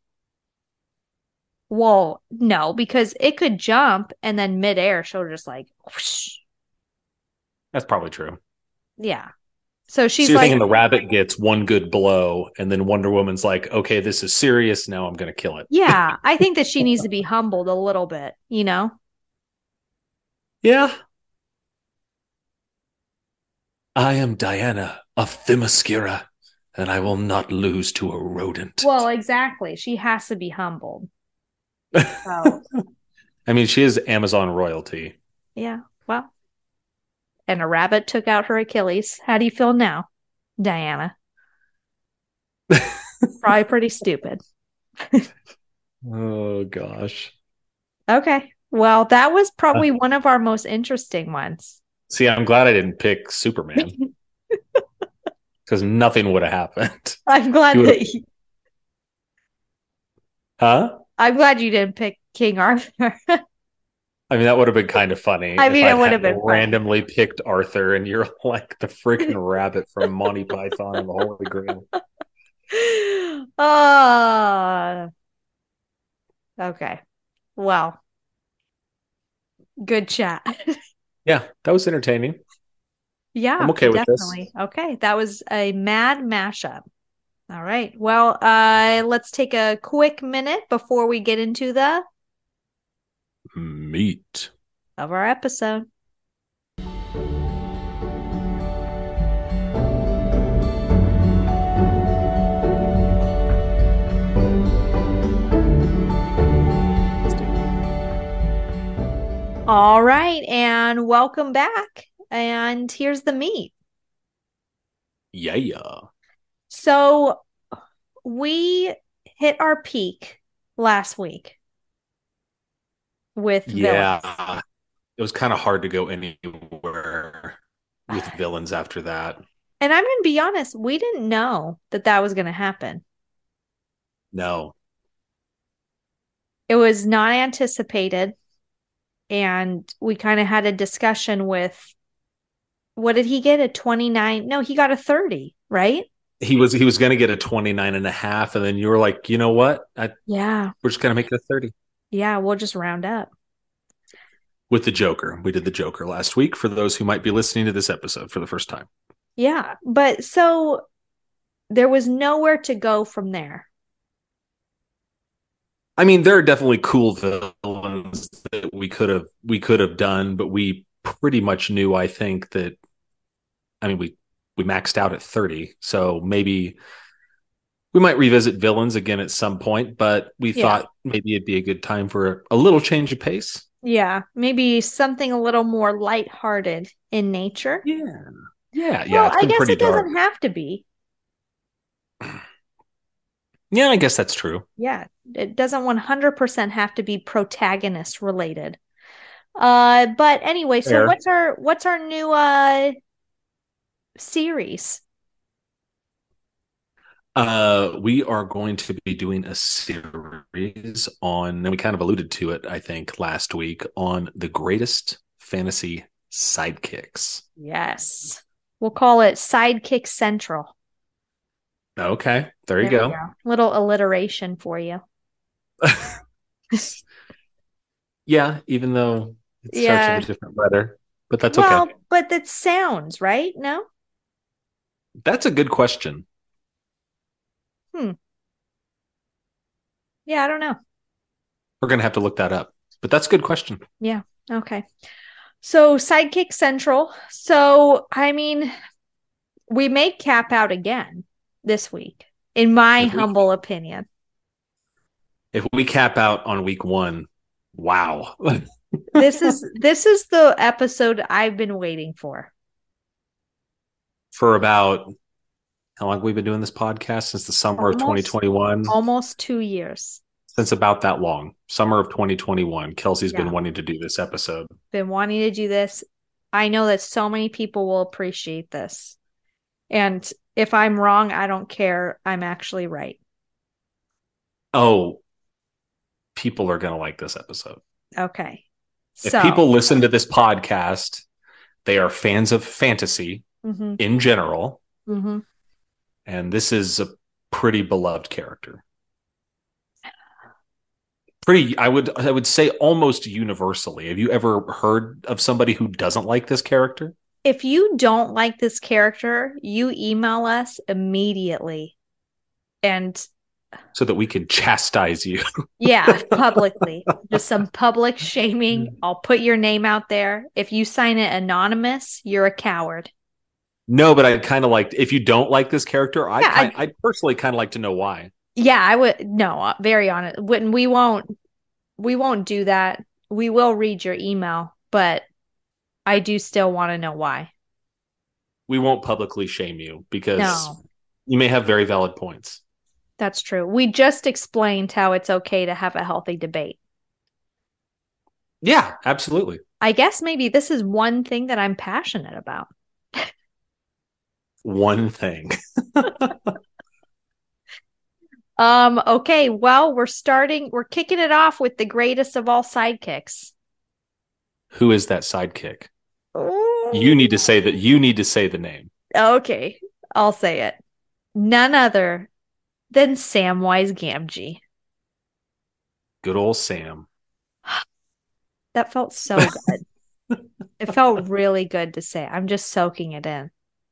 Speaker 3: Well, no, because it could jump and then midair she'll just like whoosh.
Speaker 2: That's probably true.
Speaker 3: Yeah. So
Speaker 2: So
Speaker 3: she's
Speaker 2: you're
Speaker 3: like,
Speaker 2: thinking the rabbit gets one good blow, and then Wonder Woman's like, "Okay, this is serious. Now I'm going to kill it."
Speaker 3: yeah, I think that she needs to be humbled a little bit, you know?
Speaker 2: Yeah. I am Diana of Themyscira, and I will not lose to a rodent.
Speaker 3: Well, exactly. She has to be humbled. So,
Speaker 2: I mean, she is Amazon royalty.
Speaker 3: yeah. Well, and a rabbit took out her Achilles. How do you feel now, Diana? Probably pretty stupid.
Speaker 2: Oh gosh.
Speaker 3: Okay. Well, that was probably one of our most interesting ones.
Speaker 2: See, I'm glad I didn't pick Superman because nothing would have happened.
Speaker 3: I'm glad
Speaker 2: You would,
Speaker 3: that
Speaker 2: huh?
Speaker 3: I'm glad you didn't pick King Arthur.
Speaker 2: I mean, that would have been kind of funny
Speaker 3: I
Speaker 2: if
Speaker 3: mean, it
Speaker 2: I'd
Speaker 3: would have
Speaker 2: had
Speaker 3: been funny.
Speaker 2: randomly picked Arthur and you're like the freaking rabbit from Monty Python and the Holy Grail.
Speaker 3: Oh, okay. Well, good chat.
Speaker 2: Yeah, that was entertaining. I'm
Speaker 3: Yeah,
Speaker 2: okay with this.
Speaker 3: definitely. Okay, that was a mad mashup. All right. Well, let's take a quick minute before we get into the
Speaker 2: Meat.
Speaker 3: of our episode. All right, and welcome back. And here's the meat.
Speaker 2: Yeah.
Speaker 3: So we hit our peak last week with villains.
Speaker 2: Yeah. It was kind of hard to go anywhere with villains after that.
Speaker 3: And I'm going to be honest, we didn't know that that was going to happen.
Speaker 2: No.
Speaker 3: It was not anticipated. And we kind of had a discussion with, what did he get? A 29? No, he got a 30, right?
Speaker 2: He was going to get a 29 and a half, and then you were like, you know what?
Speaker 3: Yeah.
Speaker 2: We're just going to make it a 30.
Speaker 3: Yeah, we'll just round up.
Speaker 2: With the Joker. We did the Joker last week for those who might be listening to this episode for the first time.
Speaker 3: Yeah. But so there was nowhere to go from there.
Speaker 2: I mean, there are definitely cool villains that we could have done, but we pretty much knew, I think, that I mean we maxed out at 30, so maybe we might revisit villains again at some point, but we thought maybe it'd be a good time for a little change of pace.
Speaker 3: Yeah, maybe something a little more lighthearted in nature.
Speaker 2: Yeah. Yeah,
Speaker 3: Well,
Speaker 2: it's
Speaker 3: I
Speaker 2: been
Speaker 3: guess
Speaker 2: pretty
Speaker 3: it
Speaker 2: dark.
Speaker 3: doesn't have to be.
Speaker 2: Yeah, I guess that's true.
Speaker 3: Yeah, it doesn't 100% have to be protagonist related. But anyway, so
Speaker 2: Fair.
Speaker 3: what's our new series?
Speaker 2: We are going to be doing a series on, and we kind of alluded to it, I think, last week, on the greatest fantasy sidekicks.
Speaker 3: Yes. We'll call it Sidekick Central.
Speaker 2: Okay, there you
Speaker 3: There we
Speaker 2: go.
Speaker 3: go. Little alliteration for you.
Speaker 2: Yeah, even though it starts
Speaker 3: Yeah.
Speaker 2: with a different letter, but that's
Speaker 3: Well,
Speaker 2: okay.
Speaker 3: but that sounds, right? No?
Speaker 2: That's a good question.
Speaker 3: Hmm. Yeah, I don't know.
Speaker 2: We're going to have to look that up, but that's a good question.
Speaker 3: Yeah. Okay. So Sidekick Central. So, I mean, we may cap out again this week, in my
Speaker 2: If we
Speaker 3: humble opinion.
Speaker 2: if we cap out on week one, wow.
Speaker 3: This is the episode I've been waiting for.
Speaker 2: For about how long have we been doing this podcast? Since the summer of
Speaker 3: Almost
Speaker 2: 2021.
Speaker 3: almost 2 years.
Speaker 2: Since about that long. Summer of 2021. Kelsey's
Speaker 3: Yeah.
Speaker 2: been wanting to do this episode.
Speaker 3: Been wanting to do this. I know that so many people will appreciate this. And if I'm wrong, I don't care. I'm actually right.
Speaker 2: Oh, people are going to like this episode.
Speaker 3: Okay.
Speaker 2: If
Speaker 3: So,
Speaker 2: people listen to this podcast, they are fans of fantasy
Speaker 3: mhm,
Speaker 2: in general,
Speaker 3: mhm.
Speaker 2: and this is a pretty beloved character. I would say almost universally. Have you ever heard of somebody who doesn't like this character?
Speaker 3: If you don't like this character, you email us immediately. And
Speaker 2: So that we can chastise you.
Speaker 3: yeah, publicly. Just some public shaming. I'll put your name out there. If you sign it anonymous, you're a coward.
Speaker 2: No, but I kind of like, if you don't like this character,
Speaker 3: Yeah,
Speaker 2: I personally kind of like to know why.
Speaker 3: Yeah, I would no, very honest. When we won't do that. We will read your email, but I do still want to know why.
Speaker 2: We won't publicly shame you because
Speaker 3: No,
Speaker 2: you may have very valid points.
Speaker 3: that's true. We just explained how it's okay to have a healthy debate.
Speaker 2: Yeah, absolutely.
Speaker 3: I guess maybe this is one thing that I'm passionate about.
Speaker 2: One thing.
Speaker 3: Okay, well, we're kicking it off with the greatest of all sidekicks.
Speaker 2: Who is that sidekick?
Speaker 3: Ooh.
Speaker 2: You need to say the name.
Speaker 3: Okay, I'll say it. None other than Samwise Gamgee.
Speaker 2: Good old Sam.
Speaker 3: That felt so good. It felt really good to say. I'm just soaking it in.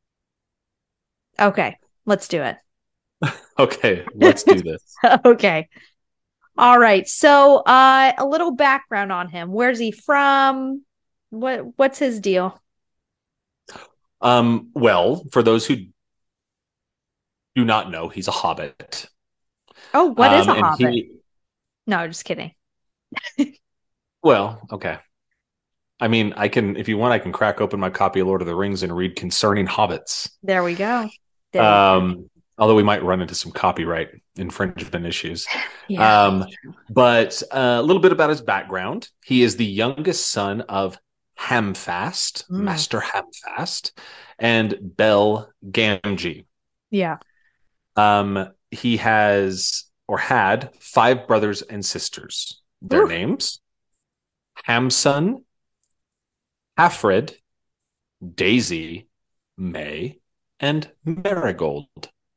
Speaker 3: Okay, let's do it.
Speaker 2: Okay, let's do this.
Speaker 3: Okay. All right. So, a little background on him. Where's he from? What's his deal?
Speaker 2: Well, for those who do not know, he's a hobbit.
Speaker 3: Oh, what is a
Speaker 2: And
Speaker 3: hobbit? No, just kidding.
Speaker 2: well, okay. I mean, if you want, I can crack open my copy of Lord of the Rings and read concerning hobbits.
Speaker 3: There we go. There we go.
Speaker 2: Although we might run into some copyright infringement issues.
Speaker 3: Yeah.
Speaker 2: But a little bit about his background. He is the youngest son of Hamfast, Master Hamfast, and Bel Gamgee.
Speaker 3: Yeah.
Speaker 2: He has or had 5 brothers and sisters. Their
Speaker 3: Ooh.
Speaker 2: names: Hamsun, Hafred, Daisy, May, and Marigold.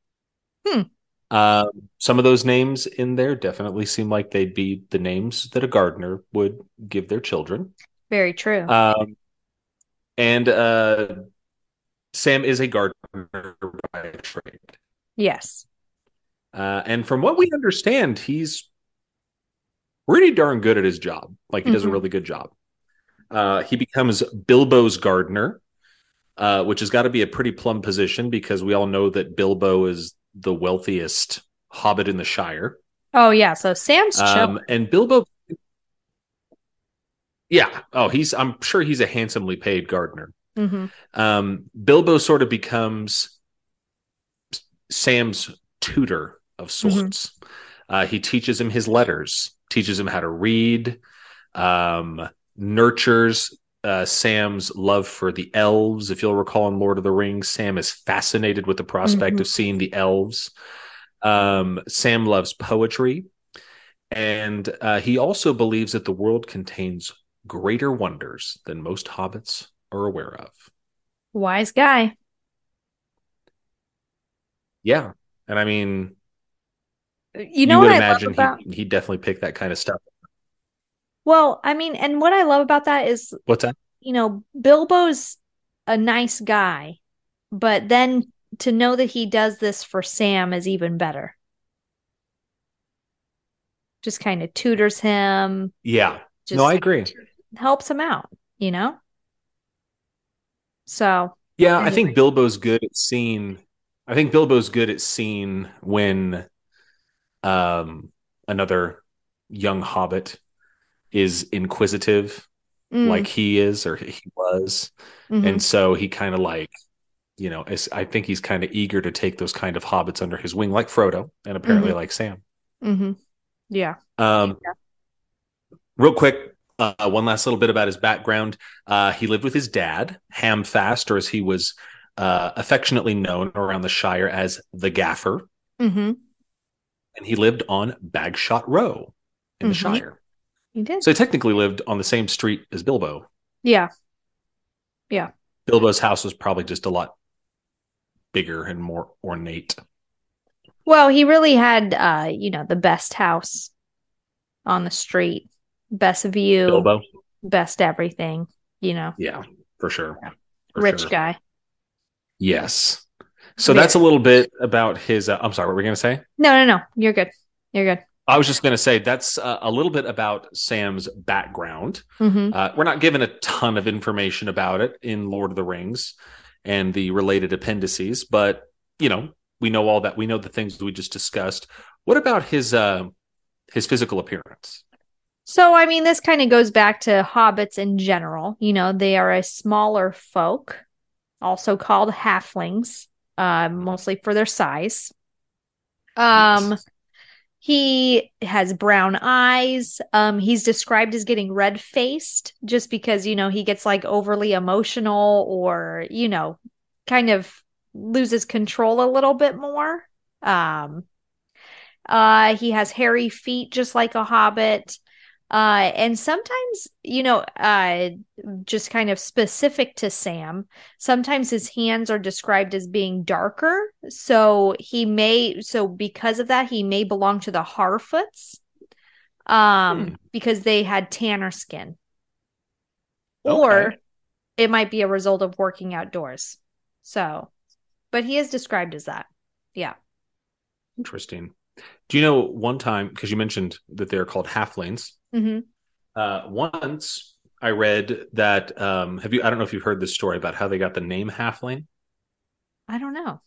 Speaker 2: Some of those names in there definitely seem like they'd be the names that a gardener would give their children.
Speaker 3: Very true.
Speaker 2: And Sam is a gardener by trade.
Speaker 3: Yes.
Speaker 2: And from what we understand, he's pretty darn good at his job. Like, he does a really good job. He becomes Bilbo's gardener, which has got to be a pretty plum position because we all know that Bilbo is the wealthiest hobbit in the Shire.
Speaker 3: Oh, yeah. So Sam's chill.
Speaker 2: And Bilbo, yeah. Oh, I'm sure he's a handsomely paid gardener. Bilbo sort of becomes Sam's tutor of sorts. He teaches him his letters, teaches him how to read, nurtures Sam's love for the elves. If you'll recall in Lord of the Rings, Sam is fascinated with the prospect of seeing the elves. Sam loves poetry, and he also believes that the world contains greater wonders than most hobbits are aware of.
Speaker 3: Wise guy.
Speaker 2: Yeah, and I mean,
Speaker 3: You know
Speaker 2: you
Speaker 3: what
Speaker 2: would
Speaker 3: I love
Speaker 2: imagine
Speaker 3: about
Speaker 2: he definitely picked that kind of stuff.
Speaker 3: Well, I mean, and what I love about that is,
Speaker 2: What's that?
Speaker 3: Bilbo's a nice guy, but then to know that he does this for Sam is even better. Just kind of tutors him,
Speaker 2: Yeah, no, I
Speaker 3: just
Speaker 2: agree.
Speaker 3: helps him out, you know? So,
Speaker 2: Yeah, I think
Speaker 3: anyway.
Speaker 2: Bilbo's good at seeing. I think Bilbo's good at seeing when um, another young hobbit is inquisitive, like
Speaker 3: Mm,
Speaker 2: he is or he was,
Speaker 3: hmm
Speaker 2: and so he kind of like I think he's kind of eager to take those kind of hobbits under his wing, like Frodo, and apparently
Speaker 3: hmm
Speaker 2: like Sam.
Speaker 3: hmm Yeah.
Speaker 2: Um, Real quick, one last little bit about his background. He lived with his dad, Hamfast, or as he was affectionately known around the Shire as the Gaffer,
Speaker 3: hmm
Speaker 2: and he lived on Bagshot Row in the
Speaker 3: hmm
Speaker 2: Shire.
Speaker 3: You did.
Speaker 2: So he technically lived on the same street as Bilbo.
Speaker 3: Yeah. Yeah.
Speaker 2: Bilbo's house was probably just a lot bigger and more ornate.
Speaker 3: Well, he really had, the best house on the street, best view,
Speaker 2: Bilbo,
Speaker 3: best everything, you know,
Speaker 2: yeah, for sure,
Speaker 3: yeah.
Speaker 2: for
Speaker 3: Rich
Speaker 2: sure.
Speaker 3: guy.
Speaker 2: Yes. So that's a
Speaker 3: Very.
Speaker 2: little bit about his. I'm sorry, what were we going to say?
Speaker 3: No, no, no. You're good. You're good.
Speaker 2: I was just going to say that's a little bit about Sam's background.
Speaker 3: Mm-hmm.
Speaker 2: We're not given a ton of information about it in Lord of the Rings and the related appendices, but we know all that. We know the things we just discussed. What about his physical appearance?
Speaker 3: So, I mean, this kind of goes back to hobbits in general. They are a smaller folk, also called halflings, mostly for their size. Um,
Speaker 2: Yes.
Speaker 3: he has brown eyes. He's described as getting red faced just because, he gets like overly emotional or, kind of loses control a little bit more. Um, he has hairy feet just like a hobbit. And sometimes, just kind of specific to Sam, sometimes his hands are described as being darker. So because of that, he may belong to the Harfoots,
Speaker 2: Hmm.
Speaker 3: because they had tanner skin, or
Speaker 2: Okay.
Speaker 3: it might be a result of working outdoors. So, but he is described as that. Yeah.
Speaker 2: Interesting. Do you know one time, because you mentioned that they're called halflings?
Speaker 3: hmm
Speaker 2: Once I read that, I don't know if you've heard this story about how they got the name halfling.
Speaker 3: I don't know.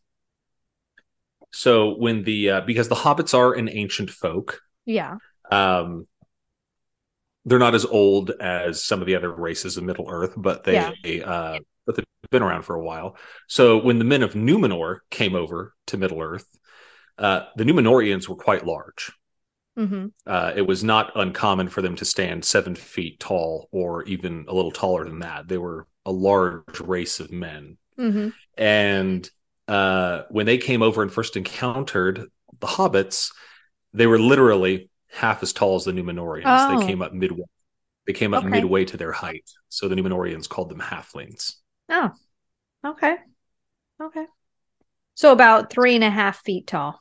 Speaker 2: So because the hobbits are an ancient folk,
Speaker 3: Yeah.
Speaker 2: um, they're not as old as some of the other races of Middle Earth,
Speaker 3: Yeah.
Speaker 2: but they've been around for a while. So when the men of Numenor came over to Middle Earth, the Numenorians were quite large.
Speaker 3: hmm
Speaker 2: It was not uncommon for them to stand 7 feet tall or even a little taller than that. They were a large race of men.
Speaker 3: hmm
Speaker 2: And when they came over and first encountered the hobbits, they were literally half as tall as the Numenorians. They
Speaker 3: Oh,
Speaker 2: came up midway. They came up
Speaker 3: okay.
Speaker 2: midway to their height. So the Numenorians called them halflings.
Speaker 3: Oh, okay. Okay. So about 3.5 feet tall.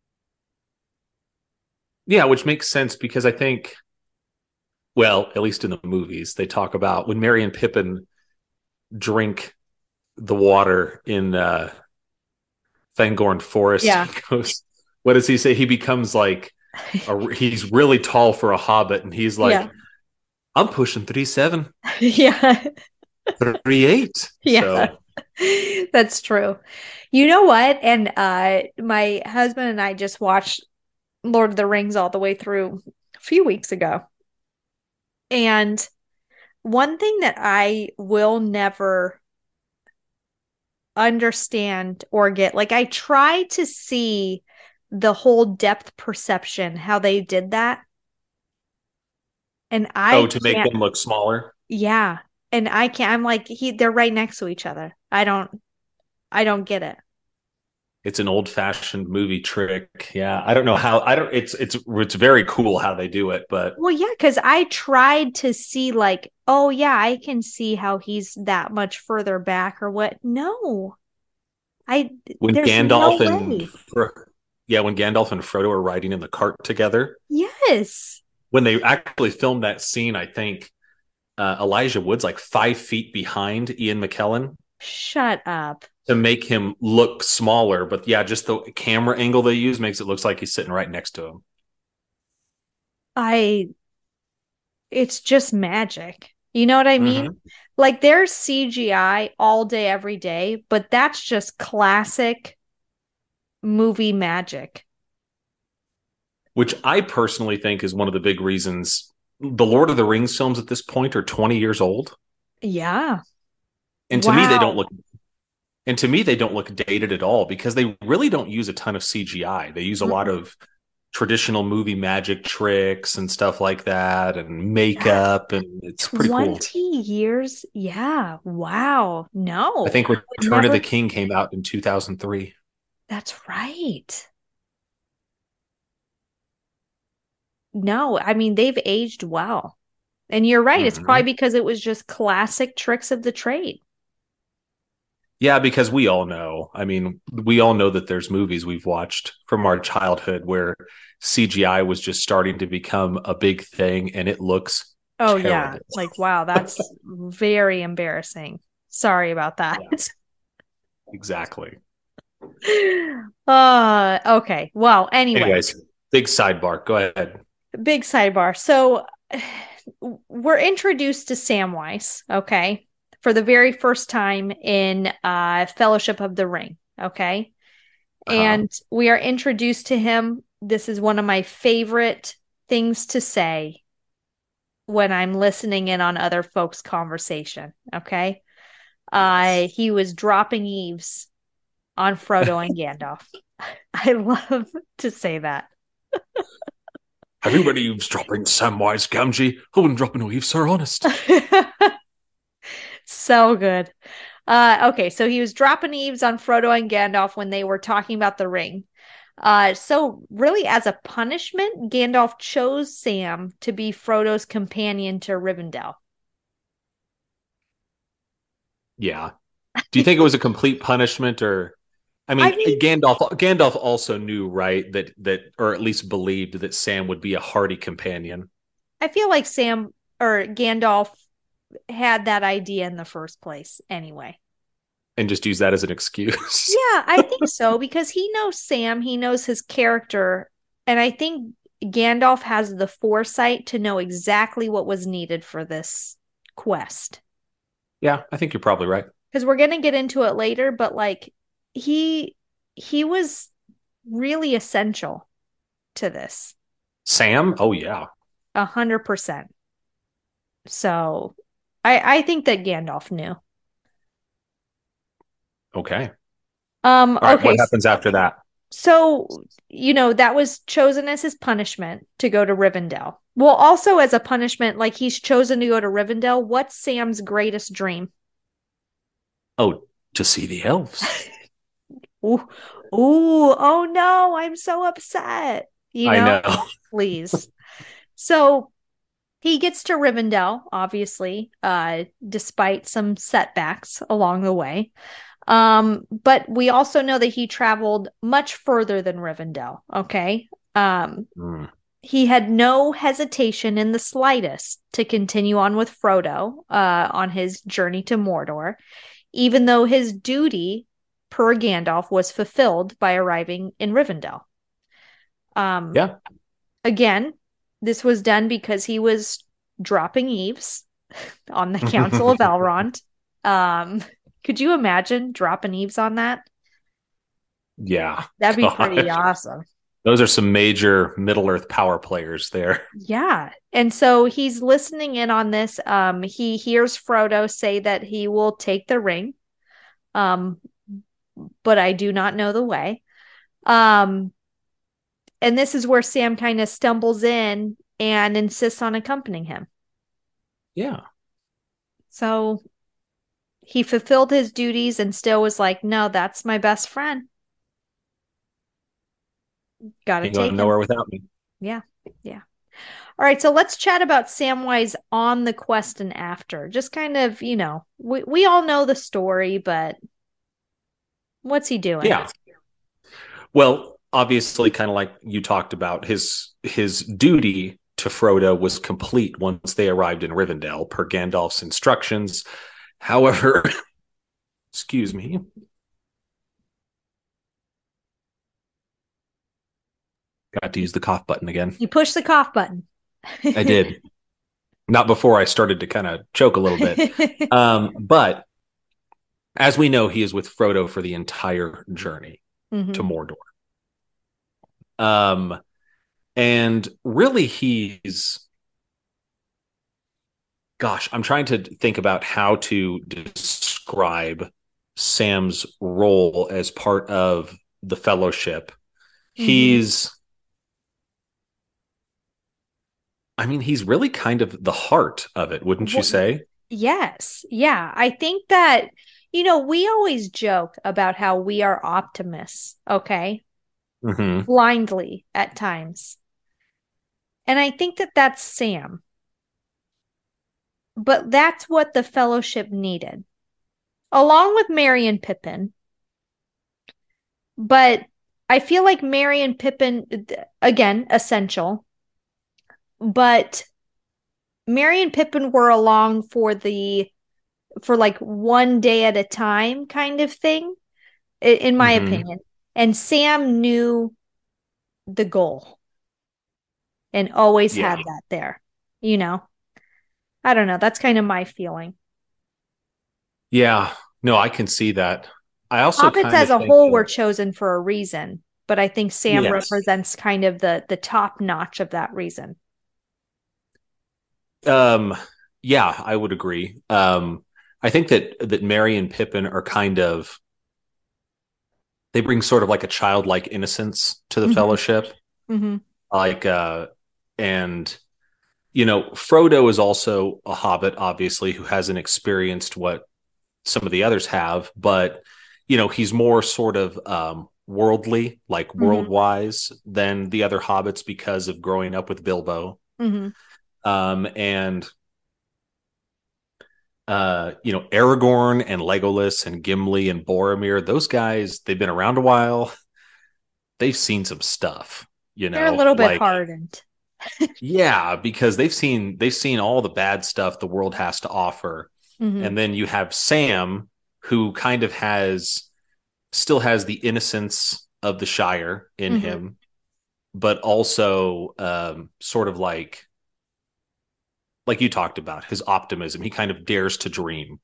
Speaker 2: Yeah, which makes sense because I think, well, at least in the movies, they talk about when Merry and Pippin drink the water in Fangorn Forest.
Speaker 3: Yeah.
Speaker 2: He goes, what does he say? He becomes like he's really tall for a hobbit, and he's
Speaker 3: Yeah.
Speaker 2: like, I'm pushing 3'7",
Speaker 3: Yeah.
Speaker 2: 3'8".
Speaker 3: Yeah.
Speaker 2: So
Speaker 3: That's true. You know what? And my husband and I just watched Lord of the Rings all the way through a few weeks ago. And one thing that I will never understand or get, like I try to see the whole depth perception, how they did that. And I
Speaker 2: to make
Speaker 3: can't,
Speaker 2: them look smaller.
Speaker 3: yeah. And I can't, I'm like, they're right next to each other. I don't get it.
Speaker 2: It's an old fashioned movie trick. Yeah, I don't know how. I don't. It's very cool how they do it, but
Speaker 3: Well, yeah, because I tried to see, like, oh, yeah, I can see how he's that much further back or what. No, I,
Speaker 2: when
Speaker 3: there's no
Speaker 2: Gandalf and
Speaker 3: way.
Speaker 2: yeah, when Gandalf and Frodo are riding in the cart together,
Speaker 3: Yes.
Speaker 2: when they actually filmed that scene, I think Elijah Wood's like 5 feet behind Ian McKellen
Speaker 3: Shut up.
Speaker 2: to make him look smaller. But yeah, just the camera angle they use makes it look like he's sitting right next to him.
Speaker 3: I, it's just magic. You know what I mean?
Speaker 2: Mm-hmm.
Speaker 3: Like there's CGI all day, every day, but that's just classic movie magic.
Speaker 2: Which I personally think is one of the big reasons the Lord of the Rings films at this point are 20 years old.
Speaker 3: Yeah.
Speaker 2: And to me, they don't
Speaker 3: Wow.
Speaker 2: look and to me they don't look dated at all because they really don't use a ton of CGI. They use a lot
Speaker 3: Mm-mm.
Speaker 2: of traditional movie magic tricks and stuff like that and
Speaker 3: Yeah.
Speaker 2: makeup and it's pretty cool.
Speaker 3: 20 years? Yeah. Wow.
Speaker 2: I
Speaker 3: No,
Speaker 2: think
Speaker 3: I would
Speaker 2: Return of the
Speaker 3: never.
Speaker 2: King came out in 2003.
Speaker 3: That's right. No, I mean, they've aged well. And you're right. It's probably
Speaker 2: Mm-hmm.
Speaker 3: because it was just classic tricks of the trade.
Speaker 2: Yeah, because we all know. I mean, we all know that there's movies we've watched from our childhood where CGI was just starting to become a big thing and it looks
Speaker 3: Oh, yeah.
Speaker 2: terrible.
Speaker 3: Like, wow, that's very embarrassing. Sorry about that.
Speaker 2: Yeah, exactly.
Speaker 3: Okay. Well, anyway,
Speaker 2: Anyways, big sidebar. Go ahead.
Speaker 3: big sidebar. So we're introduced to Samwise, okay, for the very first time in Fellowship of the Ring, okay?
Speaker 2: Uh-huh.
Speaker 3: And we are introduced to him. This is one of my favorite things to say when I'm listening in on other folks' conversation, okay?
Speaker 2: Yes.
Speaker 3: He was dropping eaves on Frodo and Gandalf. I love to say that.
Speaker 2: Everybody eavesdropping Samwise Gamgee. I wouldn't drop no eaves, sir, honest.
Speaker 3: So good. Okay, so he was dropping eaves on Frodo and Gandalf when they were talking about the ring. So really, as a punishment, Gandalf chose Sam to be Frodo's companion to Rivendell.
Speaker 2: Yeah. Do you think it was a complete punishment or I
Speaker 3: I
Speaker 2: mean
Speaker 3: mean,
Speaker 2: Gandalf also knew, right, that or at least believed that Sam would be a hardy companion
Speaker 3: I feel like Sam or Gandalf had that idea in the first place anyway.
Speaker 2: and just use that as an excuse.
Speaker 3: Yeah, I think so because he knows Sam, he knows his character, and I think Gandalf has the foresight to know exactly what was needed for this quest.
Speaker 2: Yeah, I think you're probably right.
Speaker 3: Because we're gonna get into it later, but like he he was really essential to this.
Speaker 2: Sam? Oh yeah.
Speaker 3: 100%. So I think that Gandalf knew.
Speaker 2: Okay. All right,
Speaker 3: Okay,
Speaker 2: what happens after that?
Speaker 3: so that was chosen as his punishment to go to Rivendell. Well, also as a punishment, like he's chosen to go to Rivendell. What's Sam's greatest dream?
Speaker 2: Oh, to see the elves.
Speaker 3: Ooh, ooh, oh no, I'm so upset.
Speaker 2: I know.
Speaker 3: Please. So he gets to Rivendell, obviously, despite some setbacks along the way. But we also know that he traveled much further than Rivendell. Okay.
Speaker 2: Hmm.
Speaker 3: He had no hesitation in the slightest to continue on with Frodo, on his journey to Mordor, even though his duty per Gandalf was fulfilled by arriving in Rivendell. Um,
Speaker 2: Yeah.
Speaker 3: Again, this was done because he was dropping eaves on the Council of Elrond. Um, could you imagine dropping eaves on that?
Speaker 2: Yeah.
Speaker 3: That'd be pretty
Speaker 2: Gosh.
Speaker 3: awesome.
Speaker 2: Those are some major Middle Earth power players there.
Speaker 3: Yeah. And so he's listening in on this. He hears Frodo say that he will take the ring. Um, but I do not know the way. Um, and this is where Sam kind of stumbles in and insists on accompanying him.
Speaker 2: Yeah.
Speaker 3: So he fulfilled his duties and still was like, no, that's my best friend. Gotta
Speaker 2: Ain't going
Speaker 3: take him.
Speaker 2: nowhere without me.
Speaker 3: Yeah. Yeah. All right, so let's chat about Samwise on the quest and after. Just kind of, we all know the story, but what's he doing?
Speaker 2: Yeah. Well, obviously, kind of like you talked about, his duty to Frodo was complete once they arrived in Rivendell, per Gandalf's instructions. However, excuse me, got to use the cough button again.
Speaker 3: You push the cough button.
Speaker 2: I did. Not before I started to kind of choke a little bit. But as we know, he is with Frodo for the entire journey to Mordor. And really gosh, I'm trying to think about how to describe Sam's role as part of the Fellowship. He's really kind of the heart of it, wouldn't you say?
Speaker 3: Yes. Yeah. I think that, we always joke about how we are optimists, okay? Blindly at times. And I think that that's Sam. But that's what the Fellowship needed, along with Merry and Pippin. But I feel like Merry and Pippin, again, essential. But Merry and Pippin were along for like one day at a time kind of thing, in my opinion. And Sam knew the goal and always had that there, I don't know. That's kind of my feeling.
Speaker 2: Yeah. No, I can see that. I also
Speaker 3: Hobbits as a whole were chosen for a reason, but I think Sam represents kind of the top notch of that reason.
Speaker 2: Yeah, I would agree. I think that Merry and Pippin are they bring sort of like a childlike innocence to the Fellowship. Like, and Frodo is also a hobbit, obviously, who hasn't experienced what some of the others have, but he's more sort of worldly, like world-wise than the other hobbits because of growing up with Bilbo. And Aragorn and Legolas and Gimli and Boromir, those guys, they've been around a while. They've seen some stuff,
Speaker 3: They're a little bit hardened.
Speaker 2: Yeah, because they've seen all the bad stuff the world has to offer. And then you have Sam, who kind of still has the innocence of the Shire in him, but also sort of like you talked about, his optimism. He kind of dares to dream.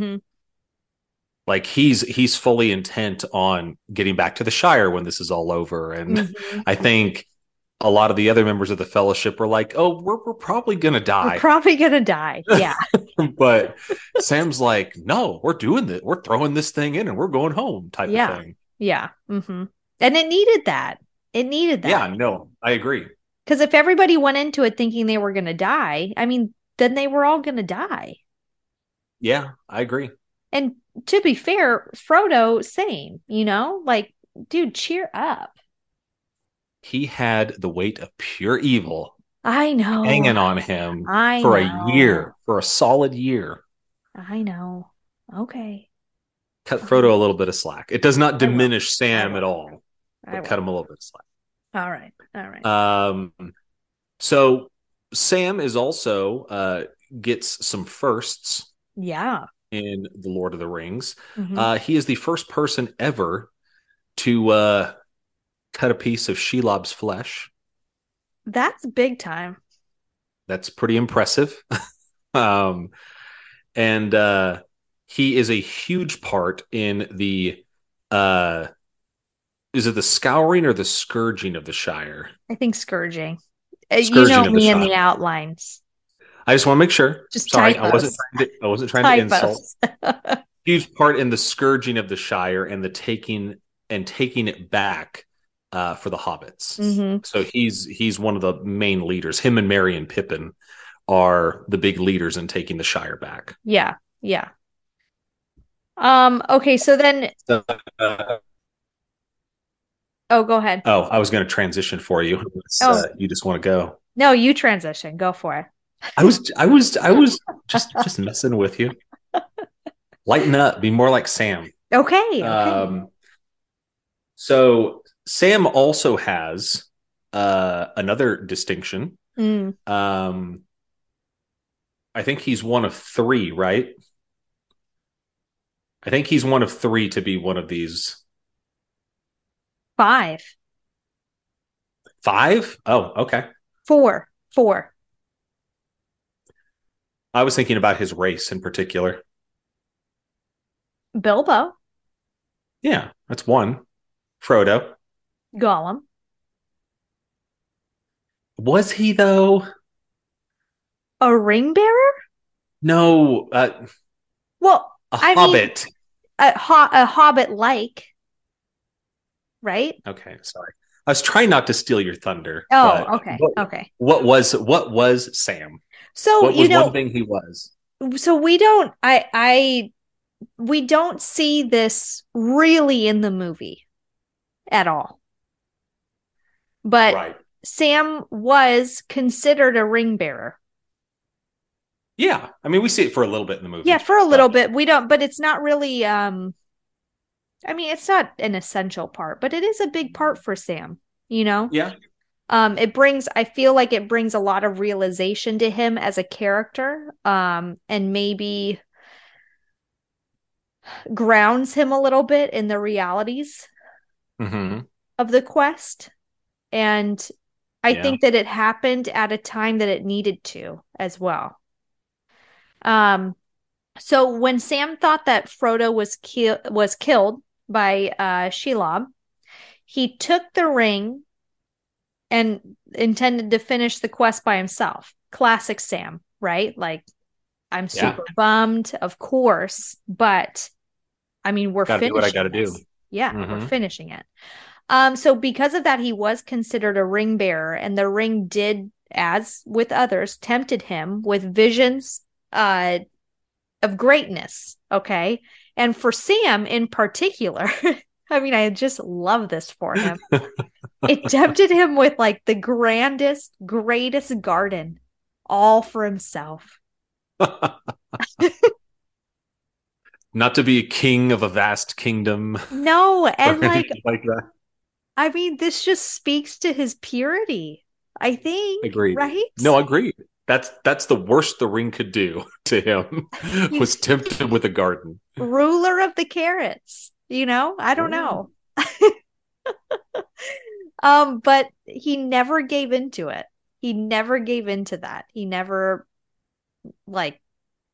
Speaker 2: Like he's fully intent on getting back to the Shire when this is all over. And I think a lot of the other members of the Fellowship were like, "Oh, we're probably gonna die.
Speaker 3: We're probably gonna die." Yeah.
Speaker 2: But Sam's like, "No, we're doing this. We're throwing this thing in, and we're going home." Type of thing.
Speaker 3: Yeah. And it needed that. It needed that.
Speaker 2: Yeah. No, I agree.
Speaker 3: Because if everybody went into it thinking they were gonna die, I mean, then they were all gonna die.
Speaker 2: Yeah, I agree.
Speaker 3: And to be fair, Frodo, same. Like, dude, cheer up.
Speaker 2: He had the weight of pure evil.
Speaker 3: I know.
Speaker 2: Hanging on him for a year, for a solid year.
Speaker 3: I know. Okay.
Speaker 2: Cut Frodo a little bit of slack. It does not diminish Sam at all, but cut him a little bit of slack.
Speaker 3: All right.
Speaker 2: So Sam is also gets some firsts.
Speaker 3: Yeah.
Speaker 2: In the Lord of the Rings. He is the first person ever to cut a piece of Shelob's flesh.
Speaker 3: That's big time.
Speaker 2: That's pretty impressive. And he is a huge part in the is it the scouring or the scourging of the Shire?
Speaker 3: I think scourging. You know me in the outlines.
Speaker 2: I just want to make sure.
Speaker 3: Just
Speaker 2: sorry,
Speaker 3: typos.
Speaker 2: I wasn't trying to insult. Huge part in the scourging of the Shire and the taking it back for the hobbits. So he's one of the main leaders. Him and Merry and Pippin are the big leaders in taking the Shire back.
Speaker 3: Yeah. Okay, so then Oh, go ahead.
Speaker 2: Oh, I was going to transition for you.
Speaker 3: Oh,
Speaker 2: You just want to go.
Speaker 3: no, you transition. Go for it.
Speaker 2: I was just messing with you. Lighten up. Be more like Sam.
Speaker 3: Okay, okay.
Speaker 2: Um, so Sam also has another distinction.
Speaker 3: Mm,
Speaker 2: Um, I think he's one of three, right? I think he's one of three to be one of these
Speaker 3: 5.
Speaker 2: five. Oh, okay.
Speaker 3: 4. 4.
Speaker 2: I was thinking about his race in particular.
Speaker 3: Bilbo,
Speaker 2: Yeah, that's one. Frodo.
Speaker 3: Gollum.
Speaker 2: Was he though?
Speaker 3: A ring bearer?
Speaker 2: No,
Speaker 3: Well,
Speaker 2: a
Speaker 3: I mean,
Speaker 2: hobbit.
Speaker 3: a hobbit like, right?
Speaker 2: Okay, sorry. I was trying not to steal your thunder,
Speaker 3: Oh,
Speaker 2: but
Speaker 3: okay. Okay.
Speaker 2: what was Sam?
Speaker 3: So,
Speaker 2: What was one thing he was?
Speaker 3: so we don't we don't see this really in the movie at all. But
Speaker 2: Right.
Speaker 3: Sam was considered a ring bearer.
Speaker 2: Yeah. I mean, we see it for a little bit in the
Speaker 3: Yeah,
Speaker 2: movie,
Speaker 3: for a little
Speaker 2: but
Speaker 3: bit. We don't, but it's not really I mean, it's not an essential part, but it is a big part for Sam, you know?
Speaker 2: yeah.
Speaker 3: I feel like it brings a lot of realization to him as a character, and maybe grounds him a little bit in the realities
Speaker 2: Hmm.
Speaker 3: of the quest. And I
Speaker 2: Yeah.
Speaker 3: think that it happened at a time that it needed to as well. Um, so when Sam thought that Frodo was killed by Shelob, he took the ring and intended to finish the quest by himself. Classic Sam, right? Like, I'm
Speaker 2: Yeah.
Speaker 3: super bummed, of course, but I mean, we're
Speaker 2: Got to do what I got
Speaker 3: finishing
Speaker 2: to do.
Speaker 3: this. Yeah, we're
Speaker 2: Hmm.
Speaker 3: finishing it. So because of that, he was considered a ring bearer, and the ring did, as with others, tempted him with visions of greatness. Okay. And for Sam in particular, I mean, I just love this for him. It tempted him with like the grandest, greatest garden, all for himself.
Speaker 2: Not to be king of a vast kingdom
Speaker 3: No,
Speaker 2: or
Speaker 3: and like,
Speaker 2: anything like that.
Speaker 3: I mean, this just speaks to his purity, I think,
Speaker 2: Agreed.
Speaker 3: right?
Speaker 2: No, agreed. That's the worst the ring could do to him was
Speaker 3: He's
Speaker 2: tempt him with a garden.
Speaker 3: ruler of the carrots, you know? I don't
Speaker 2: Yeah.
Speaker 3: know. But he never gave into it. He never gave into that. He never like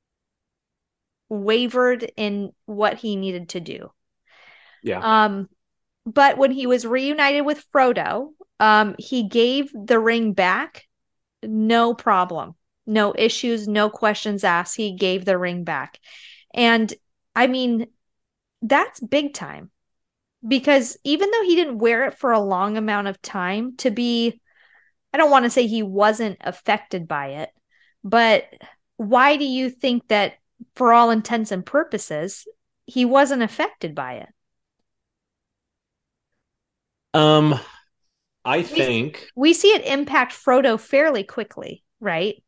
Speaker 3: wavered in what he needed to do.
Speaker 2: Yeah.
Speaker 3: Um, but when he was reunited with Frodo, he gave the ring back, no problem, no issues, no questions asked. He gave the ring back. And I mean, that's big time because even though he didn't wear it for a long amount of time, I don't want to say he wasn't affected by it, but why do you think that for all intents and purposes, he wasn't affected by it?
Speaker 2: Um, I
Speaker 3: We
Speaker 2: think,
Speaker 3: we see it impact Frodo fairly quickly, right?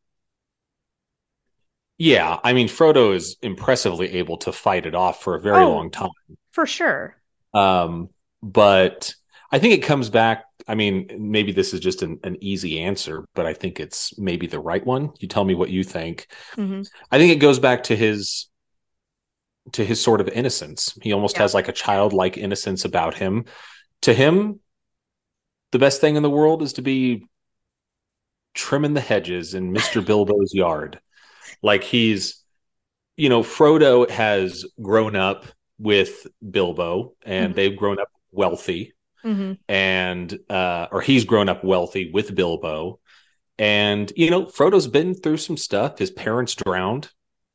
Speaker 2: yeah, I mean, Frodo is impressively able to fight it off for a very
Speaker 3: Oh,
Speaker 2: long time.
Speaker 3: for sure.
Speaker 2: Um, but I think it comes back. I mean, maybe this is just an easy answer, but I think it's maybe the right one. You tell me what you think.
Speaker 3: Hmm.
Speaker 2: I think it goes back to his sort of innocence. He almost
Speaker 3: Yeah.
Speaker 2: has like a childlike innocence about him. To him, the best thing in the world is to be trimming the hedges in Mr. Bilbo's yard. Like Frodo has grown up with Bilbo and
Speaker 3: Hmm.
Speaker 2: they've grown up wealthy
Speaker 3: Hmm.
Speaker 2: and or he's grown up wealthy with Bilbo. And Frodo's been through some stuff. His parents drowned.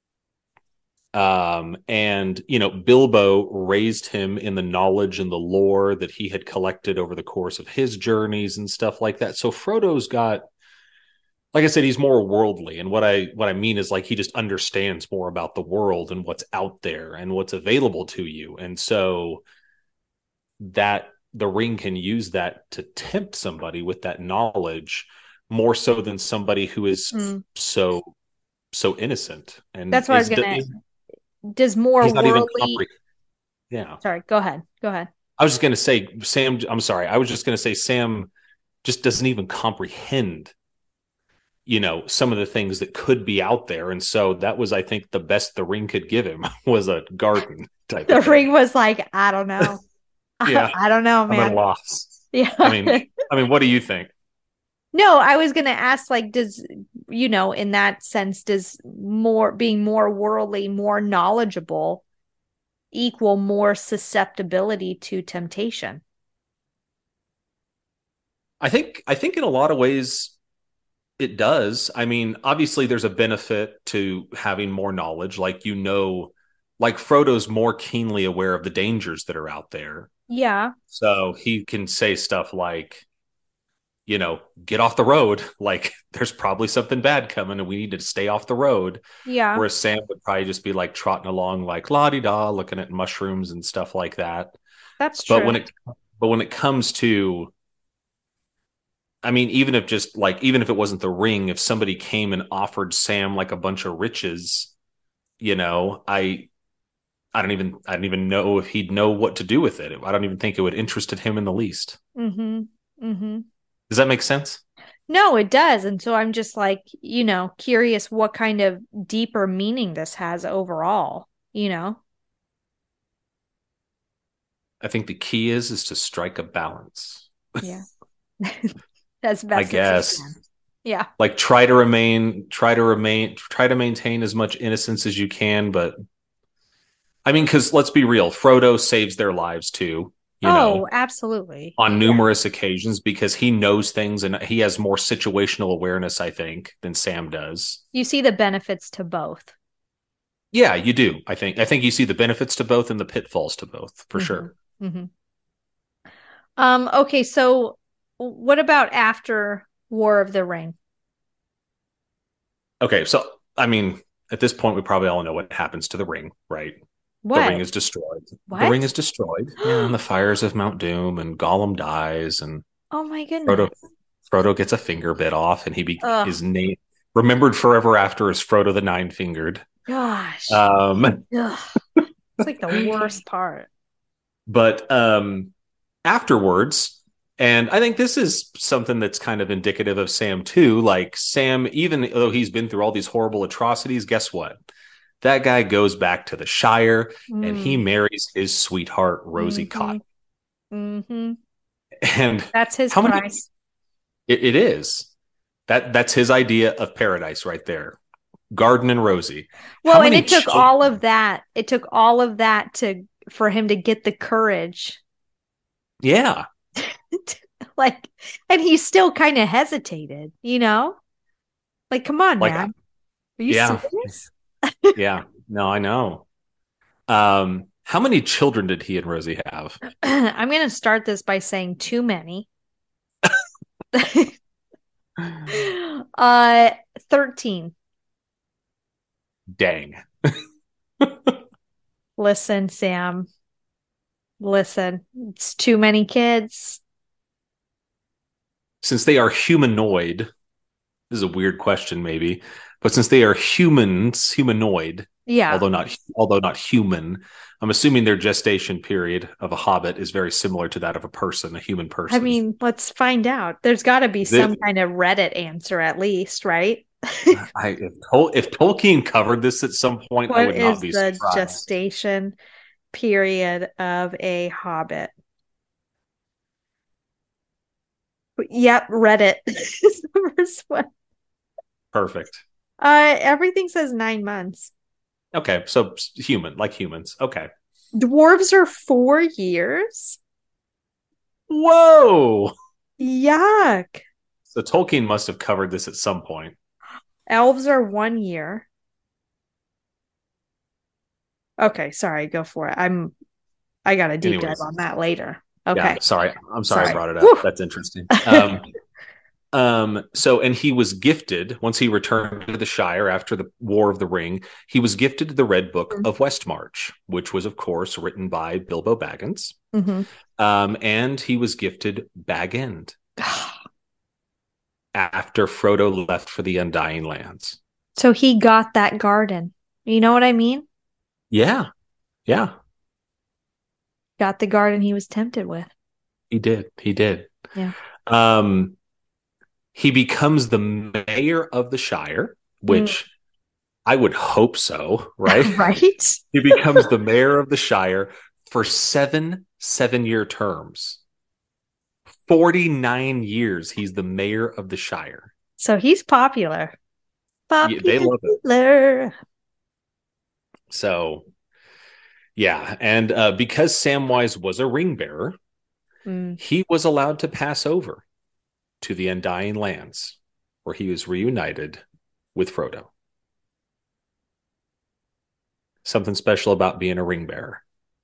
Speaker 2: And Bilbo raised him in the knowledge and the lore that he had collected over the course of his journeys and stuff like that. So Frodo's got, like I said, he's more worldly, and what I mean is like he just understands more about the world and what's out there and what's available to you, and so that the ring can use that to tempt somebody with that knowledge more so than somebody who is
Speaker 3: Mm.
Speaker 2: so innocent and
Speaker 3: That's what I was gonna. Does more
Speaker 2: he's not even
Speaker 3: worldly?
Speaker 2: yeah.
Speaker 3: Sorry, go ahead. Go ahead.
Speaker 2: I was just going to say Sam. I'm sorry. I was just going to say Sam just doesn't even comprehend, some of the things that could be out there. And so that was, I think, the best the ring could give him was a garden type
Speaker 3: The
Speaker 2: of thing.
Speaker 3: ring was like, I don't know.
Speaker 2: Yeah,
Speaker 3: I don't know,
Speaker 2: I'm at a
Speaker 3: man.
Speaker 2: loss.
Speaker 3: Yeah.
Speaker 2: I mean, what do you think?
Speaker 3: No, I was gonna ask, like, does, in that sense, does more being more worldly, more knowledgeable equal more susceptibility to temptation?
Speaker 2: I think in a lot of ways it does. I mean, obviously there's a benefit to having more knowledge, like Frodo's more keenly aware of the dangers that are out there.
Speaker 3: Yeah.
Speaker 2: So he can say stuff like, get off the road. Like there's probably something bad coming and we need to stay off the road.
Speaker 3: Yeah.
Speaker 2: Whereas Sam would probably just be like trotting along like la di da, looking at mushrooms and stuff like that.
Speaker 3: That's
Speaker 2: But
Speaker 3: true.
Speaker 2: when it comes to, I mean, even if it wasn't the ring, if somebody came and offered Sam like a bunch of riches, I don't even know if he'd know what to do with it. I don't even think it would interested him in the least.
Speaker 3: Mm-hmm. Mm-hmm.
Speaker 2: Does that make sense?
Speaker 3: No, it does. And so I'm just like, curious what kind of deeper meaning this has overall, you know?
Speaker 2: I think the key is to strike a balance.
Speaker 3: Yeah. As
Speaker 2: I
Speaker 3: best as
Speaker 2: guess.
Speaker 3: you can. Yeah.
Speaker 2: Like try to maintain as much innocence as you can, but I mean, because let's be real, Frodo saves their lives too,
Speaker 3: Oh, absolutely.
Speaker 2: on
Speaker 3: Yeah.
Speaker 2: numerous occasions because he knows things and he has more situational awareness, I think, than Sam does.
Speaker 3: You see the benefits to both.
Speaker 2: Yeah, you do. I think you see the benefits to both and the pitfalls to both for
Speaker 3: Mm-hmm.
Speaker 2: sure.
Speaker 3: Mm-hmm. Okay, so what about after War of the Ring?
Speaker 2: Okay, so I mean, at this point, we probably all know what happens to the ring, right? The ring
Speaker 3: What?
Speaker 2: is destroyed. The ring
Speaker 3: What?
Speaker 2: is destroyed. Yeah, and the fires of Mount Doom, and Gollum dies, and
Speaker 3: Oh my
Speaker 2: Frodo
Speaker 3: goodness.
Speaker 2: Frodo gets a finger bit off, and
Speaker 3: Oh
Speaker 2: his name remembered forever after is Frodo the Nine Fingered.
Speaker 3: gosh.
Speaker 2: Um,
Speaker 3: Ugh. It's like the worst part.
Speaker 2: but afterwards, and I think this is something that's kind of indicative of Sam too. Like Sam, even though he's been through all these horrible atrocities, guess what? That guy goes back to the Shire and he
Speaker 3: Mm.
Speaker 2: marries his sweetheart, Rosie
Speaker 3: Mm-hmm.
Speaker 2: Cotton.
Speaker 3: Mm-hmm.
Speaker 2: And
Speaker 3: That's his
Speaker 2: how many?
Speaker 3: price.
Speaker 2: It is that's his idea of paradise right there. Garden and Rosie. How
Speaker 3: Well, and
Speaker 2: many
Speaker 3: it took
Speaker 2: children?
Speaker 3: all of that. It took all of that to for him to get the courage.
Speaker 2: Yeah,
Speaker 3: Like, and he still kind of hesitated, you know? Like, come on,
Speaker 2: like
Speaker 3: man. Are you
Speaker 2: yeah,
Speaker 3: serious?
Speaker 2: yeah. No, I know. How many children did he and Rosie have?
Speaker 3: I'm going to start this by saying too many. 13.
Speaker 2: Dang.
Speaker 3: Listen, Sam. Listen. It's too many kids.
Speaker 2: Since they are humanoid, this is a weird question, maybe, but since they are humanoid,
Speaker 3: Yeah.
Speaker 2: although not human, I'm assuming their gestation period of a hobbit is very similar to that of a human
Speaker 3: I
Speaker 2: person.
Speaker 3: mean, let's find out. There's got to be some
Speaker 2: The-
Speaker 3: kind of Reddit answer at least, right?
Speaker 2: if Tolkien covered this at some point, I
Speaker 3: What
Speaker 2: would not
Speaker 3: is
Speaker 2: be
Speaker 3: the
Speaker 2: surprised.
Speaker 3: gestation period of a hobbit? Yep, Reddit is the first one.
Speaker 2: Perfect.
Speaker 3: Everything says 9 months.
Speaker 2: Okay, so human, like humans. Okay.
Speaker 3: Dwarves are 4 years.
Speaker 2: Whoa.
Speaker 3: Yuck.
Speaker 2: So Tolkien must have covered this at some point.
Speaker 3: Elves are 1 year. Okay, sorry, go for it. I got a deep dive
Speaker 2: Anyways,
Speaker 3: on that later.
Speaker 2: yeah.
Speaker 3: Okay.
Speaker 2: Sorry, I'm sorry I
Speaker 3: Sorry.
Speaker 2: brought it up.
Speaker 3: Whew.
Speaker 2: That's interesting. And he was gifted once he returned to the Shire after the War of the Ring. He was gifted the Red Book of Westmarch, which was, of course, written by Bilbo Baggins.
Speaker 3: Mm-hmm.
Speaker 2: And he was gifted Bag End after Frodo left for the Undying Lands.
Speaker 3: So he got that garden. You know what I mean?
Speaker 2: Yeah, yeah,
Speaker 3: Got the garden he was tempted with.
Speaker 2: he did. He did.
Speaker 3: Yeah.
Speaker 2: He becomes the mayor of the Shire, which I would hope so, right?
Speaker 3: Right?
Speaker 2: He becomes the mayor of the Shire for 7 7-year terms. 49 years he's the mayor of the Shire.
Speaker 3: So he's popular.
Speaker 2: Yeah, they love it.
Speaker 3: Popular.
Speaker 2: So, yeah. And because Samwise was a ring bearer, he was allowed to pass over to the Undying Lands, where he was reunited with Frodo. Something special about being a ring bearer.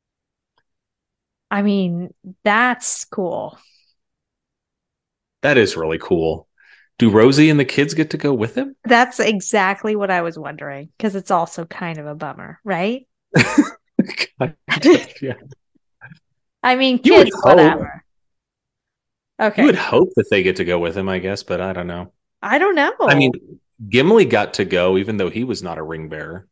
Speaker 3: I mean, that's cool.
Speaker 2: That is really cool. Do Rosie and the kids get to go with him?
Speaker 3: That's exactly what I was wondering, because it's also kind of a bummer, right?
Speaker 2: Yeah.
Speaker 3: I mean,
Speaker 2: You would
Speaker 3: kids,
Speaker 2: hope.
Speaker 3: whatever. Okay.
Speaker 2: You would hope that they get to go with him, I guess, but I don't know.
Speaker 3: I don't know.
Speaker 2: I mean, Gimli got to go, even though he was not a ring bearer.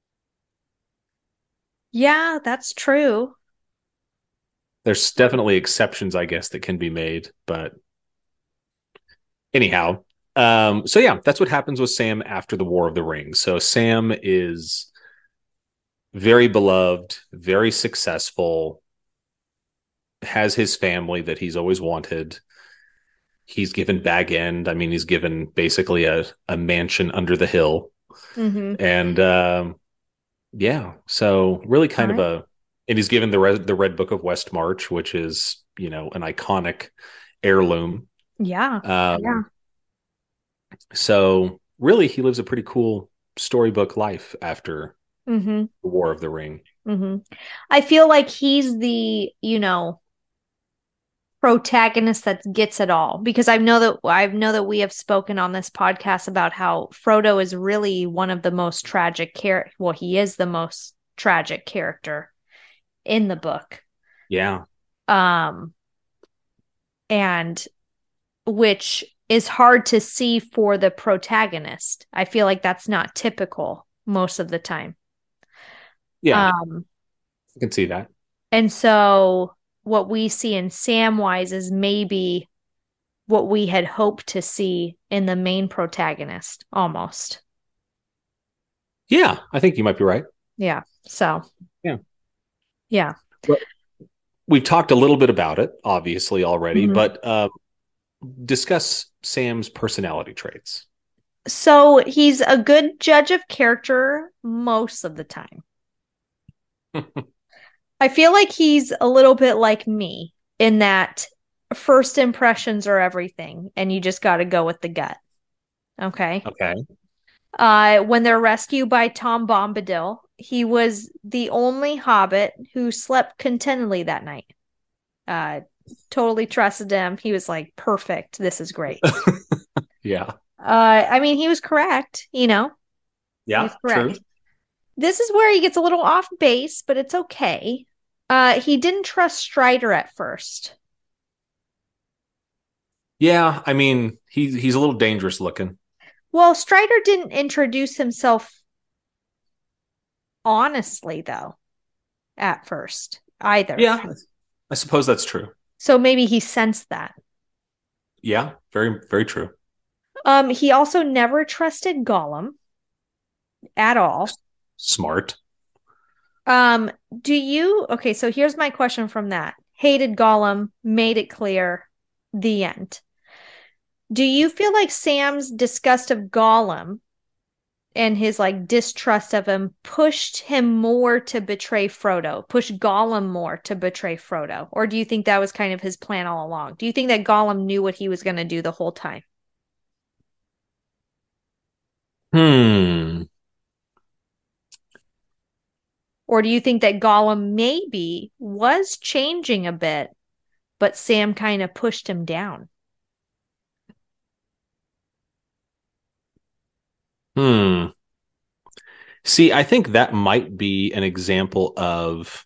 Speaker 3: Yeah, that's true.
Speaker 2: There's definitely exceptions, I guess, that can be made, but anyhow. So yeah, that's what happens with Sam after the War of the Ring. So Sam is very beloved, very successful, has his family that he's always wanted. He's given Bag End. I mean, he's given basically a mansion under the hill.
Speaker 3: Mm-hmm.
Speaker 2: And yeah, so really kind of and he's given the Red Book of Westmarch, which is, an iconic heirloom.
Speaker 3: Yeah. Yeah.
Speaker 2: So really, he lives a pretty cool storybook life after
Speaker 3: Mm-hmm.
Speaker 2: the War of the Ring.
Speaker 3: Mm-hmm. I feel like he's the, protagonist that gets it all, because I know that we have spoken on this podcast about how Frodo is really one of the most tragic he is the most tragic character in the book.
Speaker 2: Yeah.
Speaker 3: And which is hard to see for the protagonist. I feel like that's not typical most of the time.
Speaker 2: Yeah. I can see that.
Speaker 3: And so what we see in Samwise is maybe what we had hoped to see in the main protagonist, almost.
Speaker 2: Yeah, I think you might be right.
Speaker 3: Yeah. So.
Speaker 2: Yeah.
Speaker 3: Yeah.
Speaker 2: Well, we've talked a little bit about it, obviously, already, but discuss Sam's personality traits.
Speaker 3: So he's a good judge of character most of the time. I feel like he's a little bit like me in that first impressions are everything, and you just got to go with the gut. Okay.
Speaker 2: Okay.
Speaker 3: When they're rescued by Tom Bombadil, he was the only hobbit who slept contentedly that night. Totally trusted him. He was like, perfect. This is great.
Speaker 2: Yeah.
Speaker 3: I mean, he was correct,
Speaker 2: Yeah,
Speaker 3: He's correct.
Speaker 2: true.
Speaker 3: This is where he gets a little off base, but it's okay. He didn't trust Strider at first.
Speaker 2: Yeah, I mean, he's a little dangerous looking.
Speaker 3: Well, Strider didn't introduce himself honestly, though, at first either.
Speaker 2: Yeah, I suppose that's true.
Speaker 3: So maybe he sensed that.
Speaker 2: Yeah, very, very true.
Speaker 3: He also never trusted Gollum at all.
Speaker 2: Smart.
Speaker 3: Okay, so here's my question from that. Hated Gollum, made it clear, the end. Do you feel like Sam's disgust of Gollum and his distrust of him pushed him more to betray Frodo, pushed Gollum more to betray Frodo? Or do you think that was kind of his plan all along? Do you think that Gollum knew what he was going to do the whole time? Or do you think that Gollum maybe was changing a bit, but Sam kind of pushed him down?
Speaker 2: Hmm. See, I think that might be an example of,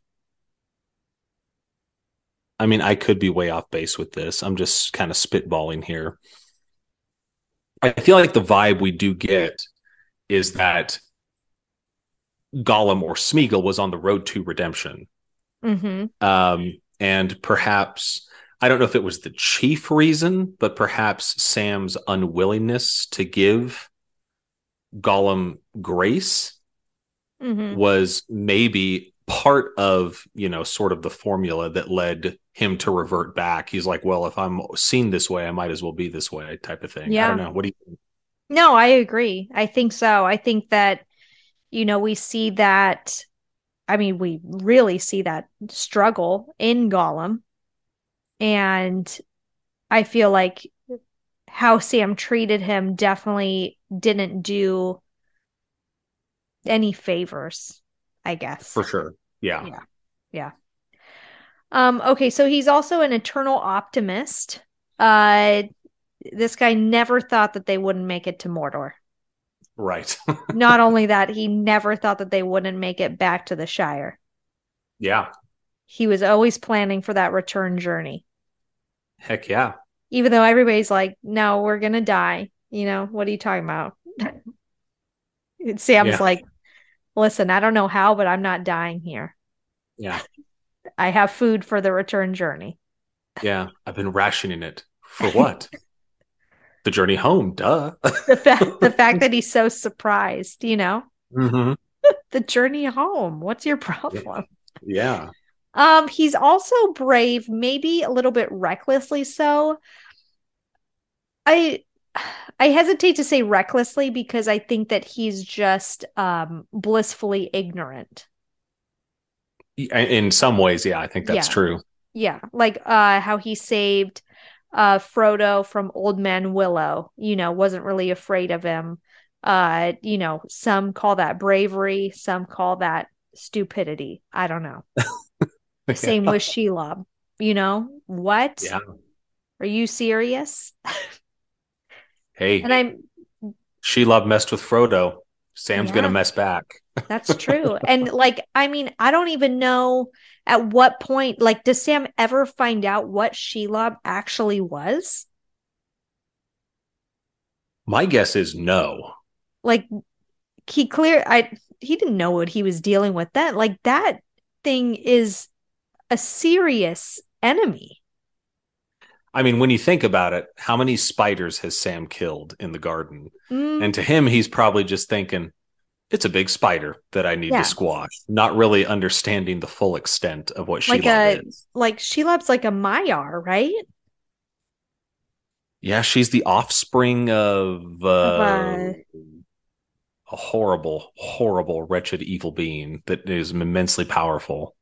Speaker 2: I mean, I could be way off base with this. I'm just kind of spitballing here. I feel like the vibe we do get is that Gollum or Smeagol was on the road to redemption.
Speaker 3: Mm-hmm.
Speaker 2: And perhaps, I don't know if it was the chief reason, but perhaps Sam's unwillingness to give Gollum grace
Speaker 3: Mm-hmm.
Speaker 2: was maybe part of, sort of the formula that led him to revert back. He's like, well, if I'm seen this way, I might as well be this way, type of thing. I don't
Speaker 3: Yeah.
Speaker 2: know. What do you think?
Speaker 3: No, I agree. I think so. I think that, we see that. I mean, we really see that struggle in Gollum. And I feel like how Sam treated him definitely didn't do any favors, I guess.
Speaker 2: For sure. Yeah.
Speaker 3: Yeah. Yeah. Okay, so he's also an eternal optimist. Uh, this guy never thought that they wouldn't make it to Mordor.
Speaker 2: Right.
Speaker 3: Not only that, he never thought that they wouldn't make it back to the Shire.
Speaker 2: Yeah.
Speaker 3: He was always planning for that return journey.
Speaker 2: Heck yeah.
Speaker 3: Even though everybody's like, no, we're gonna die. What are you talking about? Sam's
Speaker 2: Yeah.
Speaker 3: like, listen, I don't know how, but I'm not dying here.
Speaker 2: Yeah.
Speaker 3: I have food for the return journey.
Speaker 2: Yeah. I've been rationing it. For what? The journey home, duh.
Speaker 3: The fact that he's so surprised,
Speaker 2: Mm-hmm.
Speaker 3: the journey home. What's your problem?
Speaker 2: Yeah.
Speaker 3: He's also brave, maybe a little bit recklessly so. I I hesitate to say recklessly because I think that he's just blissfully ignorant.
Speaker 2: In some ways, yeah, I think that's
Speaker 3: Yeah.
Speaker 2: true.
Speaker 3: Yeah. Like how he saved Frodo from Old Man Willow, wasn't really afraid of him. Some call that bravery, some call that stupidity. I don't know. Same with Shelob. What?
Speaker 2: Yeah.
Speaker 3: Are you serious?
Speaker 2: Hey,
Speaker 3: And I'm
Speaker 2: Shelob messed with Frodo. Sam's
Speaker 3: Yeah.
Speaker 2: gonna mess back.
Speaker 3: That's true. And I mean, I don't even know at what point, does Sam ever find out what Shelob actually was?
Speaker 2: My guess is no.
Speaker 3: Like he didn't know what he was dealing with then. That thing is a serious enemy.
Speaker 2: I mean, when you think about it, how many spiders has Sam killed in the garden?
Speaker 3: Mm,
Speaker 2: And to him, he's probably just thinking, it's a big spider that I need
Speaker 3: yeah.
Speaker 2: to squash, not really understanding the full extent of what
Speaker 3: Like
Speaker 2: Shelob is.
Speaker 3: Shelob's like a Maiar, right?
Speaker 2: Yeah, she's the offspring of
Speaker 3: Of
Speaker 2: a horrible, horrible, wretched, evil being that is immensely powerful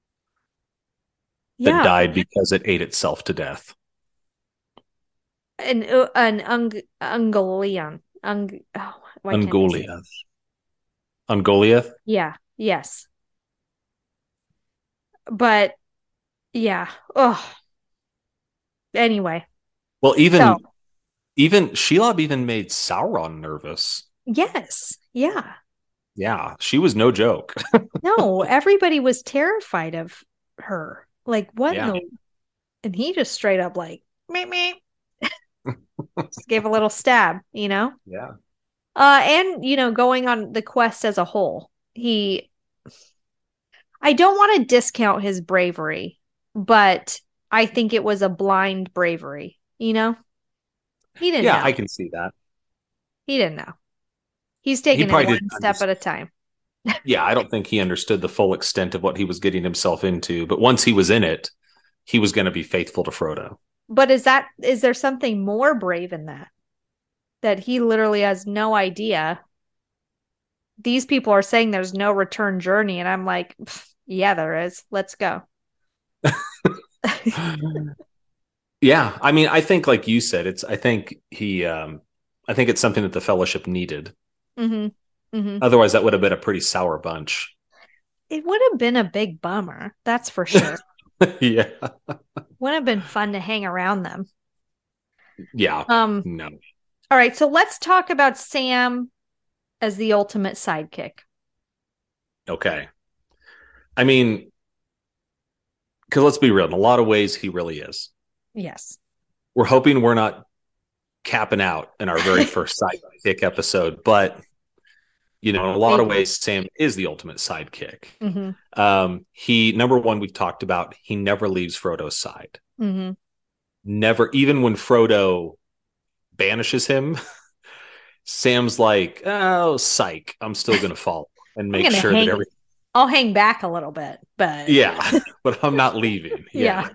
Speaker 2: that
Speaker 3: yeah,
Speaker 2: died because it ate itself to death.
Speaker 3: an Ungoliant. Why can't I say?
Speaker 2: Ungoliath. Ungoliath?
Speaker 3: Yeah, yes. But yeah. Oh, anyway.
Speaker 2: Well,
Speaker 3: So,
Speaker 2: even Shelob even made Sauron nervous.
Speaker 3: yes. Yeah.
Speaker 2: Yeah, she was no joke.
Speaker 3: No, everybody was terrified of her. Like, what in
Speaker 2: Yeah.
Speaker 3: the and he just straight up like me. Just gave a little stab,
Speaker 2: Yeah.
Speaker 3: And going on the quest as a whole. I don't want to discount his bravery, but I think it was a blind bravery, He didn't
Speaker 2: Yeah,
Speaker 3: know.
Speaker 2: I can see that.
Speaker 3: He didn't know. He's
Speaker 2: He
Speaker 3: taking it
Speaker 2: probably
Speaker 3: one
Speaker 2: didn't
Speaker 3: step at a time.
Speaker 2: Yeah, I don't think he understood the full extent of what he was getting himself into. But once he was in it, he was going to be faithful to Frodo.
Speaker 3: But is there something more brave in that? That he literally has no idea. These people are saying there's no return journey, and I'm like, yeah, there is. Let's go.
Speaker 2: Yeah, I mean, I think, like you said, I think it's something that the Fellowship needed.
Speaker 3: hmm hmm
Speaker 2: Otherwise, that would have been a pretty sour bunch.
Speaker 3: It would have been a big bummer, that's for sure.
Speaker 2: Yeah,
Speaker 3: Would have been fun to hang around them.
Speaker 2: yeah,
Speaker 3: Um,
Speaker 2: no,
Speaker 3: all right, so let's talk about Sam as the ultimate sidekick.
Speaker 2: Okay. I mean, because let's be real, in a lot of ways, he really is.
Speaker 3: Yes.
Speaker 2: We're hoping we're not capping out in our very first sidekick episode, but in a lot of ways, Sam is the ultimate sidekick. He, number one, we've talked about, he never leaves Frodo's side. Never, even when Frodo banishes him, Sam's like, oh, psych, I'm still going to follow and make sure that everything.
Speaker 3: I'll hang back a little bit, but
Speaker 2: but I'm not leaving.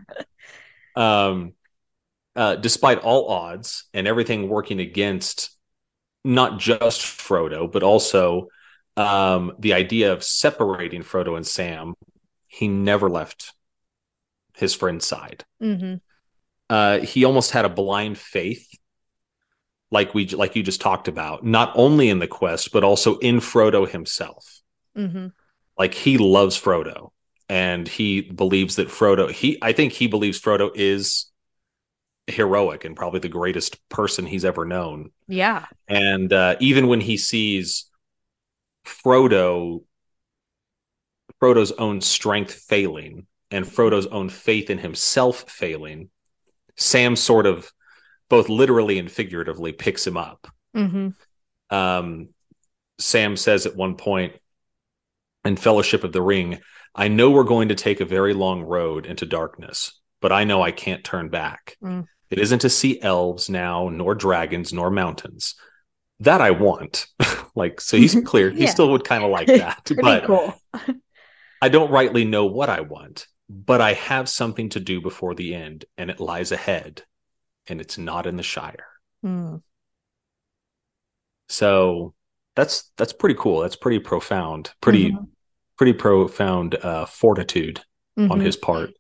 Speaker 2: Despite all odds and everything working against not just Frodo, but also the idea of separating Frodo and Sam, he never left his friend's side. He almost had a blind faith, like you just talked about, not only in the quest, but also in Frodo himself. Like, he loves Frodo, and he believes that I think he believes Frodo is heroic and probably the greatest person he's ever known.
Speaker 3: Yeah.
Speaker 2: And even when he sees Frodo's own strength failing and Frodo's own faith in himself failing, Sam sort of both literally and figuratively picks him up. Sam says at one point in Fellowship of the Ring, I know we're going to take a very long road into darkness, but I know I can't turn back. It isn't to see elves now, nor dragons, nor mountains. That I want. So he's clear. He still would kind of like that. But
Speaker 3: cool.
Speaker 2: I don't rightly know what I want, but I have something to do before the end, and it lies ahead, and it's not in the Shire. So that's pretty cool. That's pretty profound. Pretty profound fortitude on his part.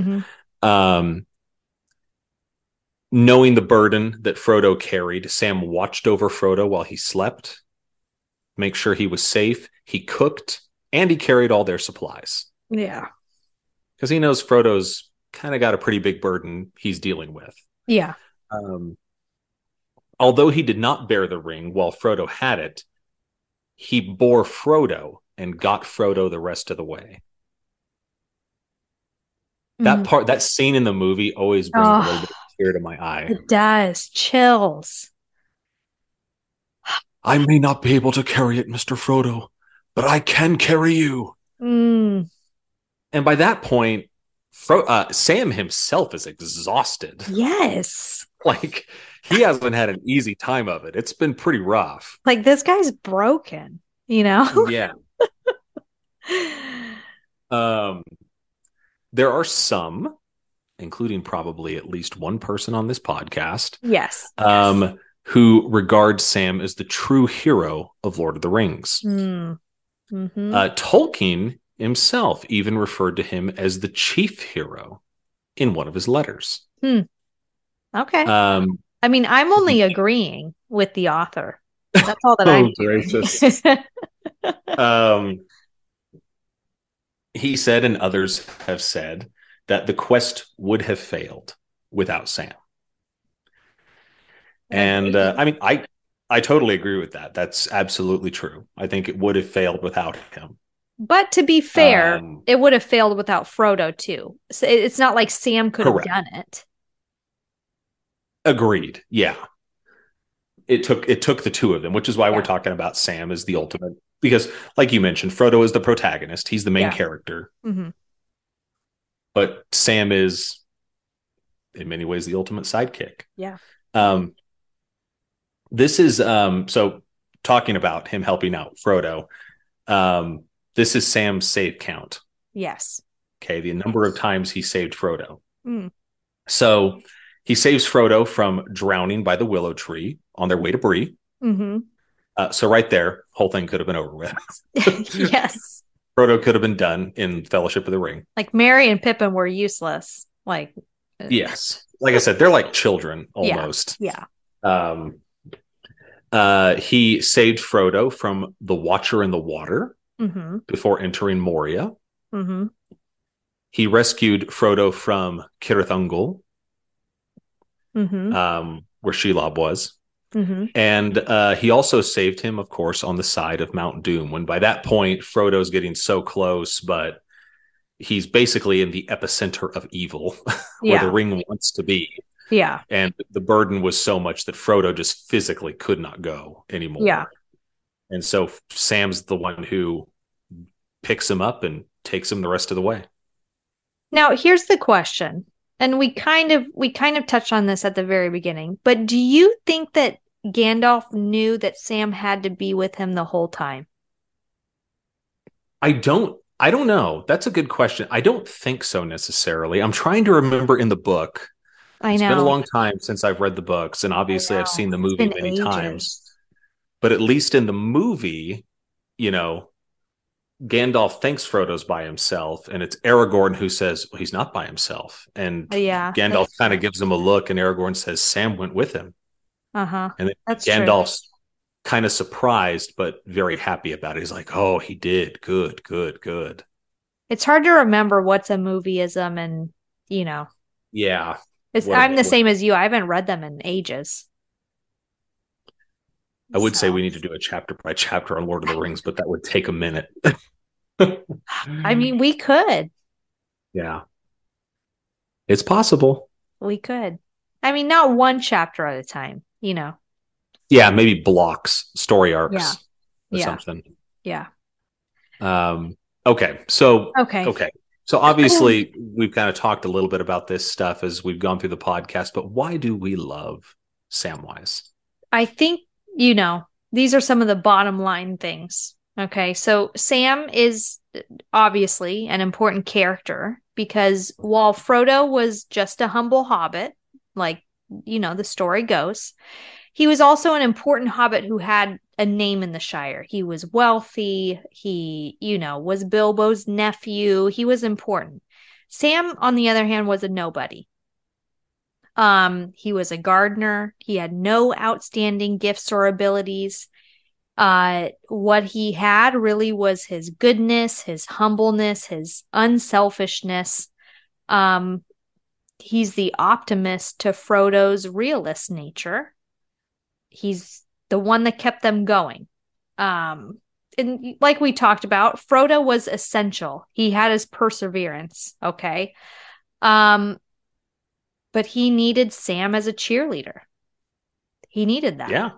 Speaker 2: Knowing the burden that Frodo carried, Sam watched over Frodo while he slept, make sure he was safe. He cooked, and he carried all their supplies.
Speaker 3: Yeah.
Speaker 2: Because he knows Frodo's kind of got a pretty big burden he's dealing with.
Speaker 3: Yeah.
Speaker 2: Although he did not bear the ring while Frodo had it, he bore Frodo and got Frodo the rest of the way. That scene in the movie always brings a little bit of tear to my eye.
Speaker 3: It does. Chills.
Speaker 2: I may not be able to carry it, Mr. Frodo, but I can carry you. And by that point, Sam himself is exhausted.
Speaker 3: Yes.
Speaker 2: Like, he hasn't had an easy time of it. It's been pretty rough.
Speaker 3: Like, this guy's broken,
Speaker 2: Yeah. There are some, including probably at least one person on this podcast,
Speaker 3: yes,
Speaker 2: who regard Sam as the true hero of Lord of the Rings. Tolkien himself even referred to him as the chief hero in one of his letters.
Speaker 3: Okay. I mean, I'm only agreeing with the author. That's all that I'm
Speaker 2: gracious. He said, and others have said, that the quest would have failed without Sam. And I mean, I totally agree with that. That's absolutely true. I think it would have failed without him.
Speaker 3: But to be fair, it would have failed without Frodo too. So it's not like Sam could have done it.
Speaker 2: Agreed. Yeah. It took the two of them, which is why we're talking about Sam as the ultimate. Because, like you mentioned, Frodo is the protagonist. He's the main character. But Sam is, in many ways, the ultimate sidekick.
Speaker 3: Yeah.
Speaker 2: This is, so talking about him helping out Frodo, this is Sam's save count.
Speaker 3: Yes.
Speaker 2: Okay, the number of times he saved Frodo. So he saves Frodo from drowning by the willow tree on their way to Bree. So right there, whole thing could have been over with.
Speaker 3: Yes.
Speaker 2: Frodo could have been done in Fellowship of the Ring.
Speaker 3: Like, Merry and Pippin were useless. Like,
Speaker 2: yes. Like I said, they're like children almost.
Speaker 3: Yeah.
Speaker 2: He saved Frodo from the Watcher in the Water before entering Moria. He rescued Frodo from Cirith Ungol, where Shelob was.
Speaker 3: Mm-hmm.
Speaker 2: And he also saved him, of course, on the side of Mount Doom, when by that point, Frodo's getting so close, but he's basically in the epicenter of evil where the
Speaker 3: Yeah.
Speaker 2: ring wants to be.
Speaker 3: Yeah.
Speaker 2: And the burden was so much that Frodo just physically could not go
Speaker 3: Yeah.
Speaker 2: anymore. And so Sam's the one who picks him up and takes him the rest of the way.
Speaker 3: Now, here's the question. And we kind of touched on this at the very beginning, but do you think that Gandalf knew that Sam had to be with him the whole time?
Speaker 2: I don't know. That's a good question. I don't think so necessarily. I'm trying to remember in the book.
Speaker 3: I
Speaker 2: It's been a
Speaker 3: know.
Speaker 2: long time since I've read the books, and
Speaker 3: I
Speaker 2: obviously I've
Speaker 3: know.
Speaker 2: seen the
Speaker 3: It's
Speaker 2: movie
Speaker 3: been
Speaker 2: many times.
Speaker 3: ages.
Speaker 2: But at least in the movie, you know, Gandalf thinks Frodo's by himself, and it's Aragorn who says, well, he's not by himself. And
Speaker 3: Yeah,
Speaker 2: Gandalf
Speaker 3: that's
Speaker 2: kind
Speaker 3: true.
Speaker 2: of gives him a look, and Aragorn says, Sam went with him.
Speaker 3: Uh-huh.
Speaker 2: And then
Speaker 3: That's true.
Speaker 2: Gandalf's kind of surprised, but very happy about it. He's like, oh, he did. Good, good, good.
Speaker 3: It's hard to remember what's a movieism and, you know,
Speaker 2: Yeah.
Speaker 3: I'm the
Speaker 2: What
Speaker 3: same as you. I haven't read them in ages.
Speaker 2: I would say
Speaker 3: So,
Speaker 2: we need to do a chapter by chapter on Lord of the Rings, but that would take a minute.
Speaker 3: I mean, we could.
Speaker 2: Yeah. It's possible.
Speaker 3: We could. I mean, not one chapter at a time, you know.
Speaker 2: Yeah, maybe blocks, story
Speaker 3: Yeah.
Speaker 2: arcs or
Speaker 3: Yeah.
Speaker 2: something.
Speaker 3: Yeah.
Speaker 2: Um, okay. So,
Speaker 3: Okay.
Speaker 2: okay. So obviously we've kind of talked a little bit about this stuff as we've gone through the podcast, but why do we love Samwise?
Speaker 3: I think, you know, these are some of the bottom line things. Okay. So Sam is obviously an important character because while Frodo was just a humble hobbit, like, you know, the story goes, he was also an important hobbit who had a name in the Shire. He was wealthy. He, you know, was Bilbo's nephew. He was important. Sam, on the other hand, was a nobody. He was a gardener. He had no outstanding gifts or abilities. What he had really was his goodness, his humbleness, his unselfishness. Um, he's the optimist to Frodo's realist nature. He's the one that kept them going. And like we talked about, Frodo was essential. He had his perseverance, okay? Um, but he needed Sam as a cheerleader. He needed that.
Speaker 2: Yeah.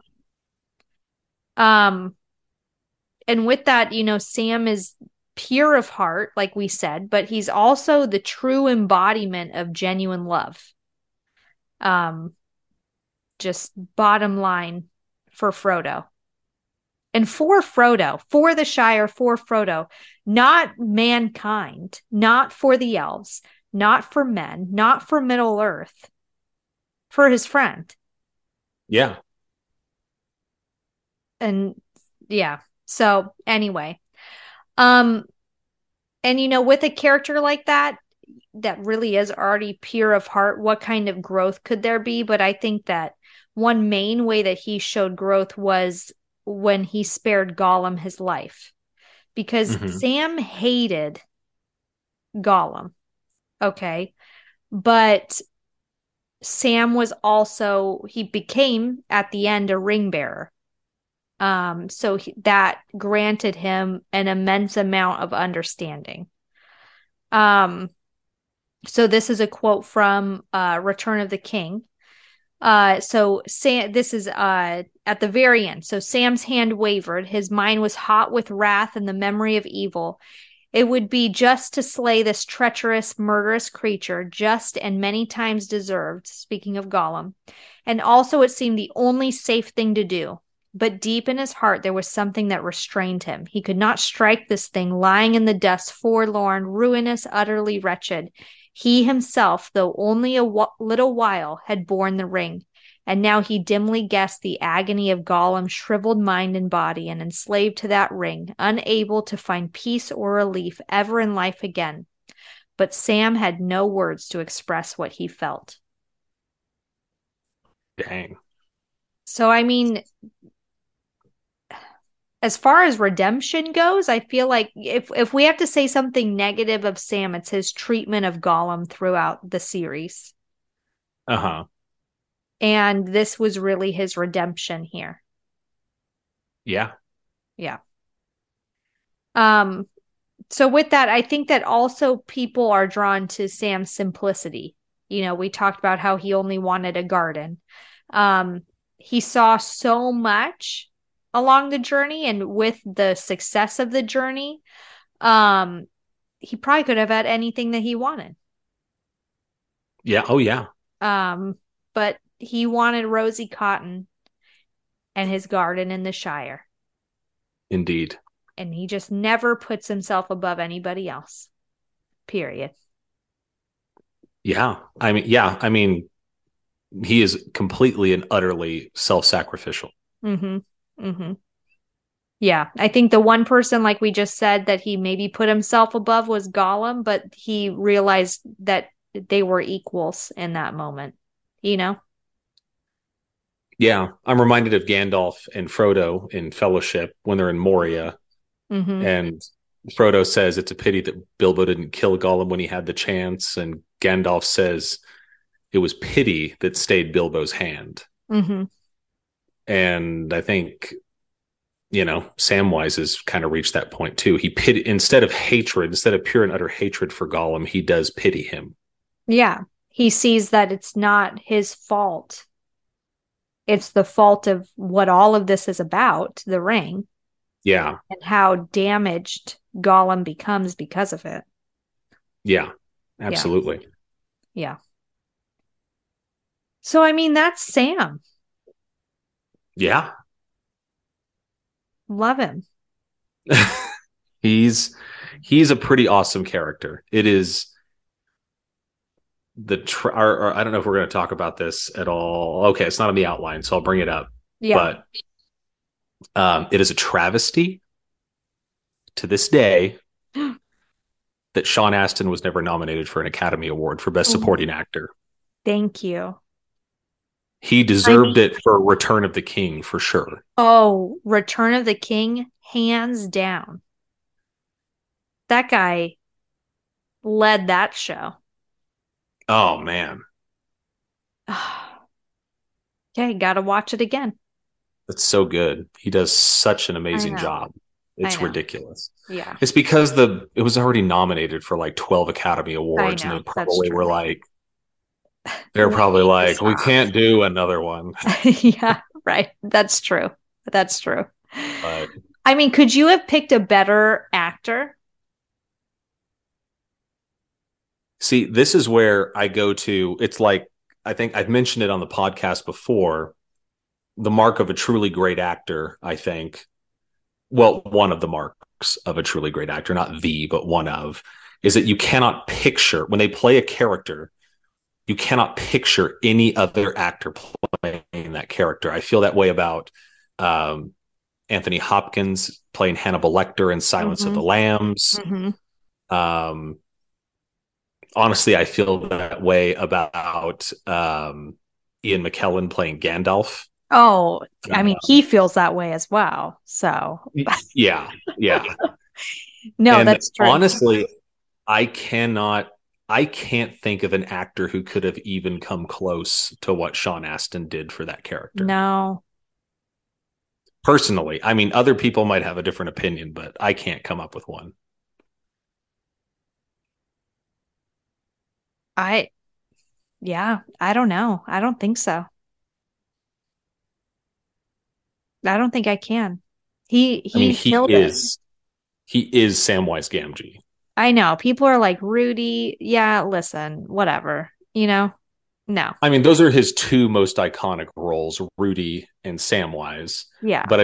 Speaker 3: Um, and with that, you know, Sam is pure of heart, like we said, but he's also the true embodiment of genuine love. Um, just bottom line for Frodo. And for Frodo, for the Shire, for Frodo, not mankind, not for the elves, not for men, not for Middle Earth, for his friend.
Speaker 2: Yeah.
Speaker 3: And yeah. So anyway, um, and you know, with a character like that, that really is already pure of heart, what kind of growth could there be? But I think that one main way that he showed growth was when he spared Gollum his life. Because
Speaker 2: Mhm.
Speaker 3: Sam hated Gollum, okay? But Sam was also, he became at the end a ring bearer. That granted him an immense amount of understanding. Um, so this is a quote from Return of the King. So Sam, this is at the very end. So Sam's hand wavered, his mind was hot with wrath and the memory of evil. It would be just to slay this treacherous, murderous creature, just and many times deserved, speaking of Gollum. And also it seemed the only safe thing to do. But deep in his heart, there was something that restrained him. He could not strike this thing lying in the dust, forlorn, ruinous, utterly wretched. He himself, though only a little while, had borne the ring, and now he dimly guessed the agony of Gollum's shriveled mind and body, and enslaved to that ring, unable to find peace or relief ever in life again. But Sam had no words to express what he felt.
Speaker 2: Dang.
Speaker 3: So, I mean, as far as redemption goes, I feel like if we have to say something negative of Sam, it's his treatment of Gollum throughout the series.
Speaker 2: Uh-huh.
Speaker 3: And this was really his redemption here.
Speaker 2: Yeah.
Speaker 3: Yeah. Um, so with that, I think that also people are drawn to Sam's simplicity. You know, we talked about how he only wanted a garden. Um, he saw so much along the journey, and with the success of the journey, um, he probably could have had anything that he wanted.
Speaker 2: Yeah. Oh, yeah.
Speaker 3: Um, but he wanted Rosie Cotton and his garden in the Shire.
Speaker 2: Indeed.
Speaker 3: And he just never puts himself above anybody else. Period.
Speaker 2: Yeah. I mean, he is completely and utterly self-sacrificial.
Speaker 3: Mm-hmm. Mm-hmm. Yeah. I think the one person, like we just said, that he maybe put himself above was Gollum, but he realized that they were equals in that moment, you know?
Speaker 2: Yeah. I'm reminded of Gandalf and Frodo in Fellowship when they're in Moria.
Speaker 3: Mm-hmm.
Speaker 2: And Frodo says it's a pity that Bilbo didn't kill Gollum when he had the chance. And Gandalf says it was pity that stayed Bilbo's hand.
Speaker 3: Mm-hmm.
Speaker 2: And I think, Samwise has kind of reached that point too. He pity instead of hatred, instead of pure and utter hatred for Gollum, he does pity him.
Speaker 3: Yeah. He sees that it's not his fault. It's the fault of what all of this is about, the ring,
Speaker 2: Yeah.
Speaker 3: and how damaged Gollum becomes because of it.
Speaker 2: Yeah.
Speaker 3: Yeah.
Speaker 2: Absolutely.
Speaker 3: Yeah. So, I mean, that's Sam.
Speaker 2: Yeah.
Speaker 3: Love him.
Speaker 2: he's he's a pretty awesome character. It is or I don't know if we're going to talk about this at all. Okay, it's not on the outline, so I'll bring it up.
Speaker 3: Yeah.
Speaker 2: But it is a travesty to this day that Sean Astin was never nominated for an Academy Award for Best Supporting Actor.
Speaker 3: Thank you.
Speaker 2: He deserved it for Return of the King for sure.
Speaker 3: Oh, Return of the King, hands down. That guy led that show.
Speaker 2: Oh man,
Speaker 3: Okay, gotta watch it again.
Speaker 2: that's so good. He does such an
Speaker 3: I
Speaker 2: amazing
Speaker 3: know.
Speaker 2: job.
Speaker 3: I
Speaker 2: It's
Speaker 3: know.
Speaker 2: ridiculous.
Speaker 3: Yeah,
Speaker 2: It's because it was already nominated for like 12 Academy
Speaker 3: I
Speaker 2: Awards, and
Speaker 3: know.
Speaker 2: they
Speaker 3: That's
Speaker 2: probably were
Speaker 3: true.
Speaker 2: like, they're
Speaker 3: We
Speaker 2: probably
Speaker 3: need to
Speaker 2: like, we
Speaker 3: stop.
Speaker 2: can't do another one.
Speaker 3: Yeah, right. That's true. That's true.
Speaker 2: But
Speaker 3: I mean, could you have picked a better actor?
Speaker 2: see, this is where I go to. It's like, I think I've mentioned it on the podcast before. The mark of a truly great actor, I think, well, one of the marks of a truly great actor, not the, but one of, is that you cannot picture, when they play a character, you cannot picture any other actor playing that character. I feel that way about Anthony Hopkins playing Hannibal Lecter in Silence of
Speaker 3: Mm-hmm.
Speaker 2: the Lambs.
Speaker 3: Mm-hmm.
Speaker 2: Um, Honestly, I feel that way about Ian McKellen playing Gandalf.
Speaker 3: Oh, I mean,
Speaker 2: Um,
Speaker 3: he feels that way as well. So,
Speaker 2: yeah, yeah.
Speaker 3: no,
Speaker 2: And
Speaker 3: that's true.
Speaker 2: honestly, I can't think of an actor who could have even come close to what Sean Astin did for that character.
Speaker 3: No,
Speaker 2: Personally, I mean, other people might have a different opinion, but I can't come up with one.
Speaker 3: I, yeah, I don't know. I don't think so. I don't think I can. He
Speaker 2: I mean,
Speaker 3: he killed it.
Speaker 2: he is Samwise Gamgee.
Speaker 3: I know. People are like, Rudy, yeah, listen, whatever. No.
Speaker 2: I mean, those are his two most iconic roles, Rudy and Samwise.
Speaker 3: Yeah.
Speaker 2: But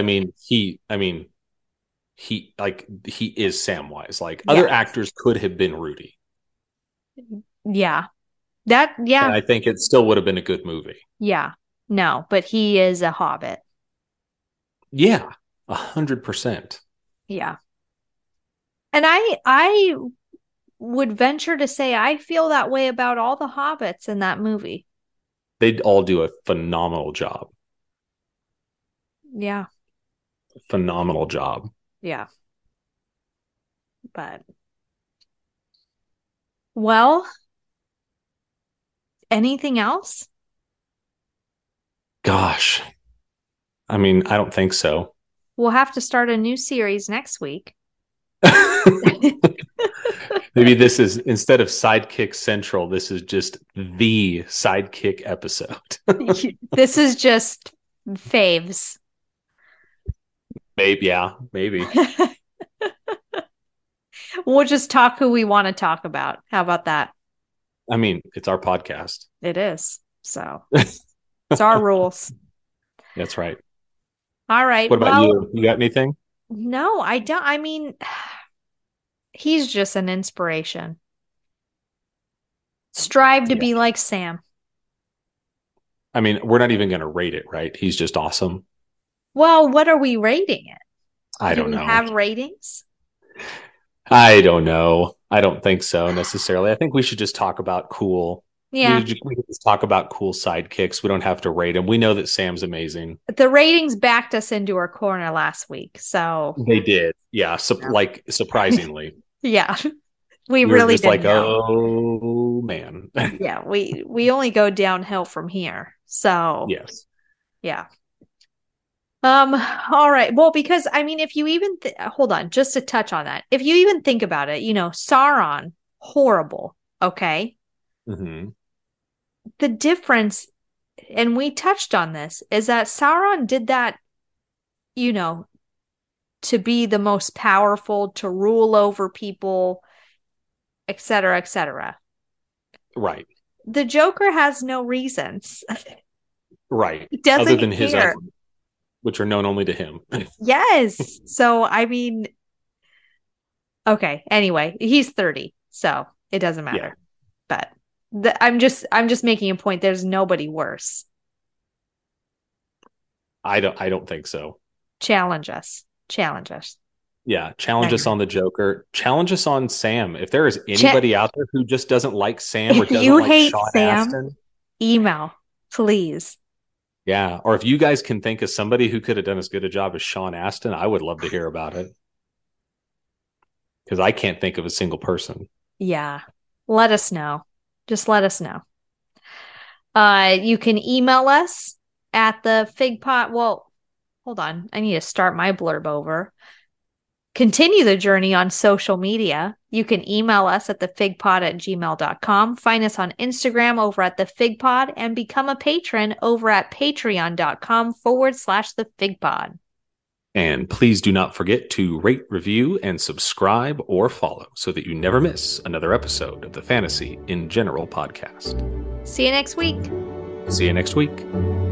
Speaker 2: he is Samwise. Like other
Speaker 3: Yeah.
Speaker 2: actors could have been Rudy.
Speaker 3: Yeah.
Speaker 2: And
Speaker 3: Yeah.
Speaker 2: I think it still would have been a good movie.
Speaker 3: Yeah. No, but he is a hobbit.
Speaker 2: Yeah, 100%.
Speaker 3: Yeah. And I would venture to say I feel that way about all the hobbits in that movie.
Speaker 2: They'd all do a phenomenal job.
Speaker 3: Yeah.
Speaker 2: Phenomenal job.
Speaker 3: Yeah. But well, anything else?
Speaker 2: Gosh. I mean, I don't think so.
Speaker 3: We'll have to start a new series next week.
Speaker 2: Maybe this is, instead of Sidekick Central, this is just the Sidekick episode.
Speaker 3: This is just faves.
Speaker 2: Maybe, yeah, maybe.
Speaker 3: We'll just talk who we want to talk about. How about that?
Speaker 2: I mean, it's our podcast.
Speaker 3: It is. So it's our rules.
Speaker 2: That's right.
Speaker 3: All right.
Speaker 2: What about you? You got anything?
Speaker 3: No, I don't. I mean, he's just an inspiration. Strive to be like Sam.
Speaker 2: I mean, we're not even going to rate it, right? He's just awesome.
Speaker 3: Well, what are we rating it?
Speaker 2: I don't know.
Speaker 3: Do we have ratings?
Speaker 2: I don't know. I don't think so necessarily. I think we should just talk about cool.
Speaker 3: Yeah.
Speaker 2: We can just talk about cool sidekicks. We don't have to rate him. We know that Sam's amazing.
Speaker 3: The ratings backed us into our corner last week. So
Speaker 2: they did. Yeah. Like surprisingly.
Speaker 3: Yeah. We
Speaker 2: were
Speaker 3: really
Speaker 2: just
Speaker 3: didn't
Speaker 2: like,
Speaker 3: know.
Speaker 2: oh man.
Speaker 3: Yeah. We only go downhill from here. So
Speaker 2: yes.
Speaker 3: Yeah. All right. Well, because I mean, if you even hold on, just to touch on that, if you even think about it, Sauron, horrible. Okay.
Speaker 2: Mm-hmm.
Speaker 3: The difference, and we touched on this, is that Sauron did that, to be the most powerful, to rule over people, et cetera, et cetera.
Speaker 2: Right.
Speaker 3: The Joker has no reasons.
Speaker 2: Right.
Speaker 3: He doesn't
Speaker 2: other than
Speaker 3: care.
Speaker 2: his own, which are known only to him.
Speaker 3: Yes. So, I mean, okay. Anyway, he's 30, so it doesn't matter. Yeah. But I'm just making a point. There's nobody worse.
Speaker 2: I don't think so.
Speaker 3: Challenge us.
Speaker 2: Yeah, challenge us on the Joker. Challenge us on Sam. If there is anybody out there who just doesn't like Sam or doesn't like
Speaker 3: hate
Speaker 2: Sean
Speaker 3: Sam,
Speaker 2: Astin,
Speaker 3: email, please.
Speaker 2: Yeah, or if you guys can think of somebody who could have done as good a job as Sean Astin, I would love to hear about it. Because I can't think of a single person.
Speaker 3: Yeah, let us know. Just let us know. You can email us at the FigPod. Well, hold on. I need to start my blurb over. Continue the journey on social media. You can email us at thefigpod@gmail.com. Find us on Instagram over at thefigpod and become a patron over at patreon.com/thefigpod.
Speaker 2: And please do not forget to rate, review, and subscribe or follow so that you never miss another episode of the Fantasy in General podcast.
Speaker 3: See you next week.
Speaker 2: See you next week.